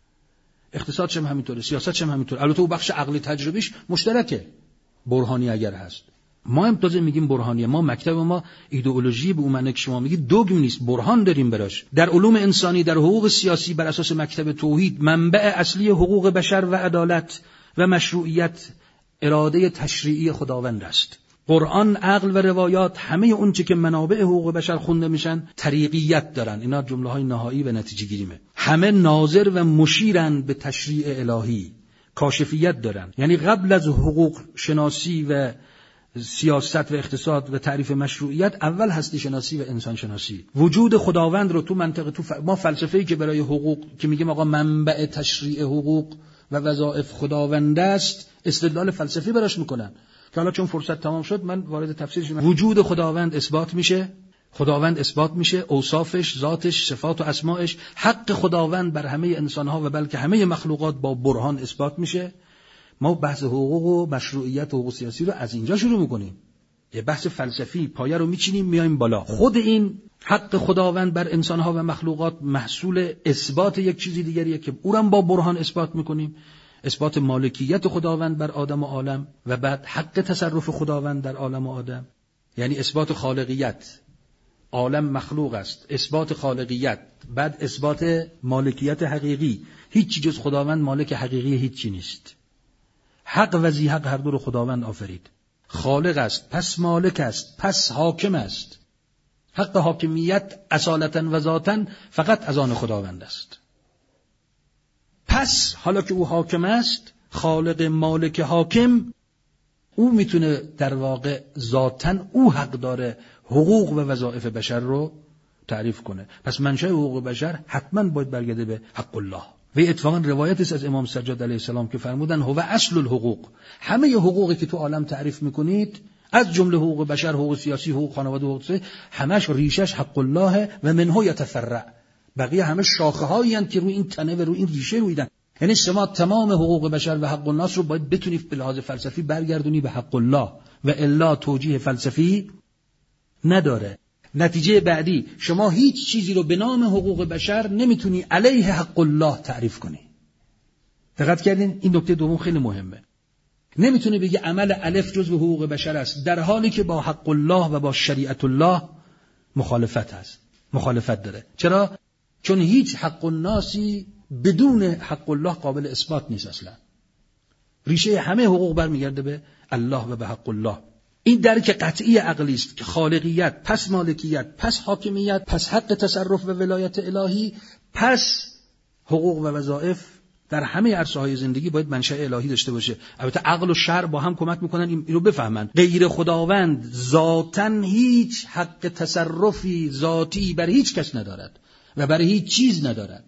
اقتصادش هم همینطوره، سیاستش هم همینطوره. البته اون بخش عقلی تجربیش مشترکه. برهانی اگر هست. ما هم تازه میگیم برهانیه. ما مکتب ما ایدئولوژی به اون معنی که شما میگید دوگم نیست، برهان داریم براش. در علوم انسانی، در حقوق سیاسی بر اساس مکتب توحید، منبع اصلی حقوق بشر و عدالت و مشروعیت اراده تشریعی خداوند است. قرآن، عقل و روایات، همه اون چه که منابع حقوق بشر خونده میشن طریقیت دارن. اینا جمله‌های نهایی و نتیجه گیریمه. همه ناظر و مشیرن به تشریع الهی، کاشفیت دارن. یعنی قبل از حقوق شناسی و سیاست و اقتصاد و تعریف مشروعیت اول هستی شناسی و انسان شناسی. وجود خداوند رو تو منطقه ما فلسفه‌ای که برای حقوق که میگیم آقا منبع تشریع حقوق و وظایف خداوند است، استدلال فلسفی براش میکنن که حالا چون فرصت تمام شد من وارد تفسیرش میشم. وجود خداوند اثبات میشه، خداوند اثبات میشه، اوصافش، ذاتش، صفات و اسماءش، حق خداوند بر همه انسانها و بلکه همه مخلوقات با برهان اثبات میشه. ما بحث حقوق و مشروعیت و حقوق سیاسی رو از اینجا شروع میکنیم. یه بحث فلسفی پایه رو میچینیم میایم بالا. خود این حق خداوند بر انسانها و مخلوقات محصول اثبات یک چیزی دیگریه که او رو با برهان اثبات میکنیم. اثبات مالکیت خداوند بر آدم و عالم و بعد حق تصرف خداوند در عالم و آدم، یعنی اثبات خالقیت. عالم مخلوق است، اثبات خالقیت، بعد اثبات مالکیت حقیقی. هیچ جز خداوند مالک حقیقی هیچی نیست. حق و ذی حق هر دو رو خداوند آفرید. خالق است، پس مالک است، پس حاکم است. حق حاکمیت اصالتا و ذاتا فقط از آن خداوند است. پس حالا که او حاکم است، خالق مالک حاکم، او میتونه در واقع ذاتاً او حق داره حقوق و وظایف بشر رو تعریف کنه. پس منشأ حقوق بشر حتما باید برگرده به حق الله. و اتفاقا روایت است از امام سجاد علیه السلام که فرمودن هو اصل الحقوق. همه حقوقی که تو عالم تعریف میکنید، از جمله حقوق بشر، حقوق سیاسی، حقوق خانواده، حقوق سیاسی، همش ریشش حق الله و منه یتفرع. بقیه همه شاخه هایی هستند که روی این تنه و روی این ریشه رویدن. یعنی شما تمام حقوق بشر و حق الناس رو باید بتونید به لحاظ فلسفی برگردونی به حق الله و الا توجیه فلسفی نداره. نتیجه بعدی، شما هیچ چیزی رو به نام حقوق بشر نمیتونی علیه حق الله تعریف کنی. دقت کردین؟ این نکته دوم خیلی مهمه. نمیتونی بگی عمل الف جزء حقوق بشر است در حالی که با حق الله و با شریعت الله مخالفت هست، مخالفت داره. چرا؟ چون هیچ حق الناسی بدون حق الله قابل اثبات نیست اصلا. ریشه همه حقوق برمیگرده به الله و به حق الله. این درک قطعی عقلی است که خالقیت، پس مالکیت، پس حاکمیت، پس حق تصرف و ولایت الهی، پس حقوق و وظایف در همه عرصه‌های زندگی باید منشأ الهی داشته باشه. البته عقل و شرع با هم کمک میکنن اینو بفهمن. غیر خداوند ذاتاً هیچ حق تصرفی ذاتی بر هیچ کس ندارد و بر هیچ چیز ندارد،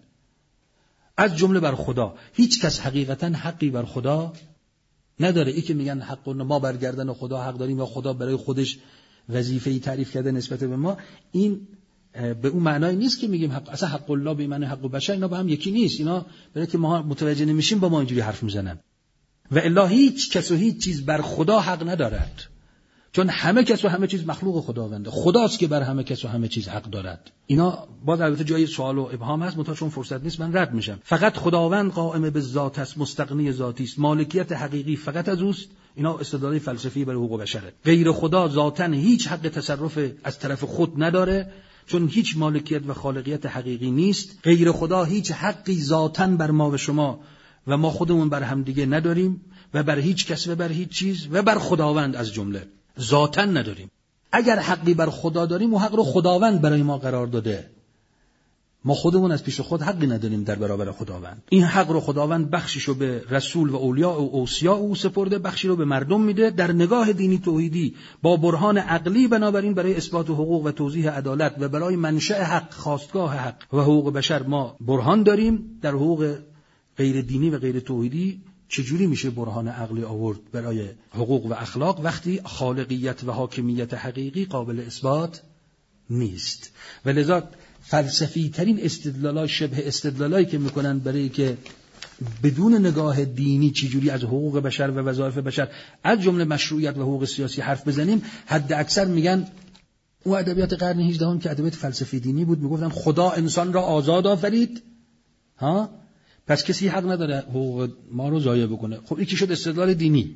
از جمله بر خدا. هیچ کس حقیقتاً حقی بر خدا نداره. ای که میگن حق ما برگردن و خدا حق داریم و خدا برای خودش وظیفه‌ای تعریف کرده نسبت به ما، این به اون معنای نیست که میگیم حق، اصلا حق الله به معنی حق بشر، اینا با هم یکی نیست. اینا برای که ما متوجه نمیشیم با ما اینجوری حرف میزنن. و الا هیچ کس و هیچ چیز بر خدا حق ندارد، چون همه کس و همه چیز مخلوق خداونده. خداست که بر همه کس و همه چیز حق دارد. اینا باز البته جای سوال و ابهام هست، منتها چون فرصت نیست من رد میشم. فقط خداوند قائم به ذات است، مستغنی ذاتی است، مالکیت حقیقی فقط از اوست. اینا استدلال فلسفی برای حقوق بشره. غیر خدا ذاتاً هیچ حق تصرف از طرف خود نداره، چون هیچ مالکیت و خالقیت حقیقی نیست. غیر خدا هیچ حقی ذاتاً بر ما و شما و ما خودمون بر هم دیگه نداریم و بر هیچ کس و بر هیچ چیز و بر خداوند از جمله ذاتاً نداریم. اگر حقی بر خدا داریم و حق رو خداوند برای ما قرار داده، ما خودمون از پیش خود حقی نداریم در برابر خداوند. این حق رو خداوند بخشیشو به رسول و اولیاء و اوصیا او سپرده، بخشی رو به مردم میده در نگاه دینی توحیدی با برهان عقلی. بنابراین برای اثبات حقوق و توضیح عدالت و برای منشأ حق، خواستگاه حق و حقوق بشر ما برهان داریم. در حقوق غیر دینی و غیر توحیدی چجوری میشه برهان عقلی آورد برای حقوق و اخلاق وقتی خالقیت و حاکمیت حقیقی قابل اثبات نیست؟ ولذا فلسفی ترین استدلالای شبه استدلالایی که میکنن برای که بدون نگاه دینی چجوری از حقوق بشر و وظایف بشر از جمله مشروعیت و حقوق سیاسی حرف بزنیم، حد اکثر میگن او ادبیات قرن 18 که ادبیات فلسفی دینی بود، میگفتن خدا انسان را آزاد آفرید، پس کسی حق نداره حقوق ما رو ضایع بکنه. خب این که شد استدلال دینی.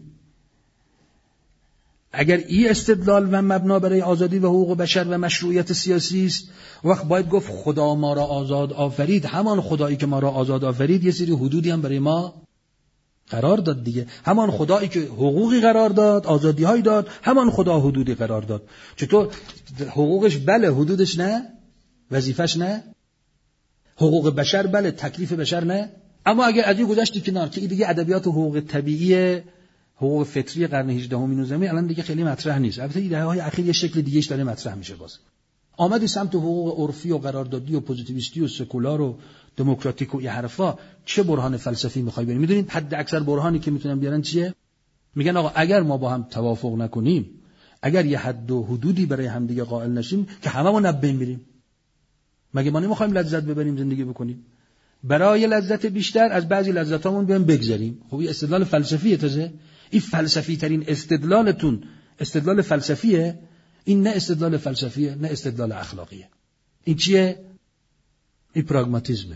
اگر این استدلال و مبنا برای آزادی و حقوق بشر و مشروعیت سیاسی است، وقت باید گفت خدا ما را آزاد آفرید. همان خدایی که ما را آزاد آفرید یه سری حدودی هم برای ما قرار داد دیگه. همان خدایی که حقوقی قرار داد، آزادی هایی داد، همان خدا حدودی قرار داد. چطور حقوقش بله، حدودش نه، وظیفش نه. حقوق بشر بله، تکلیف بشر نه. اما اگر از این گذشتی کنار که این دیگه ادبیات حقوق طبیعی، حقوق فطری قرن 18 این زمین الان دیگه خیلی مطرح نیست. البته این دهه‌های اخیر یه شکل دیگه‌اش داره مطرح میشه. باز آمدی سمت حقوق عرفی و قراردادی و پوزیتیویستی و سکولار و دموکراتیک و این حرفا، چه برهان فلسفی میخوای بریم؟ میدونید حد اکثر برهانی که میتونن بیارن چیه؟ میگن آقا اگر ما با هم توافق نکنیم، اگر یه حد و حدودی برای هم دیگه قائل نشیم که هممون از بین میریم. مگه ما نمیخوایم لذت ببریم، زندگی بکنیم؟ برای لذت بیشتر از بعضی لذتامون بیایم بگذریم. خب این استدلال فلسفیه. تازه این فلسفی ترین استدلالتون استدلال فلسفیه. این نه استدلال فلسفیه، نه استدلال اخلاقیه. این چیه؟ این پراگماتیزمه.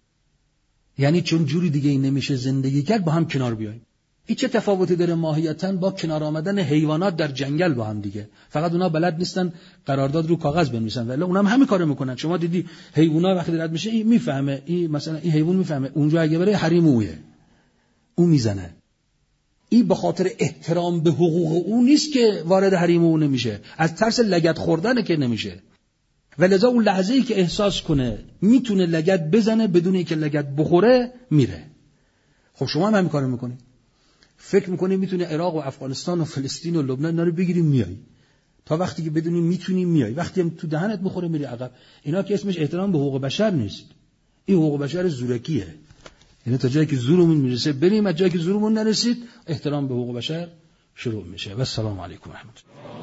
یعنی چون جوری دیگه این نمیشه زندگی کرد با هم کنار بیایم. این چه تفاوتی داره ماهیتاً با کنار آمدن حیوانات در جنگل با هم دیگه؟ فقط اونا بلد نیستن قرارداد رو کاغذ بنویسن، ولی اونم همین کارو میکنن. شما دیدی حیونا وقتی رد میشه این میفهمه، این مثلا این حیوان میفهمه اونجا اگه بره حریم اوه، اون میزنه. این به خاطر احترام به حقوق اون نیست که وارد حریم اون نمیشه، از ترس لگد خوردن که نمیشه. ولذا اون لحظه‌ای که احساس کنه میتونه لگد بزنه بدون اینکه لگد بخوره میره. خب شما هم همین کارو میکنید. فکر میکنی میتونی عراق و افغانستان و فلسطین و لبنان اینا رو بگیری میای، تا وقتی که بدونی میتونی میای، وقتی هم تو دهنت بخوره میری عقب. اینا که اسمش احترام به حقوق بشر نیست، این حقوق بشر زورکیه. یعنی تا جایی که زورمون میرسه بریم، از جایی که زورمون نرسید احترام به حقوق بشر شروع میشه. و السلام علیکم و رحمت الله.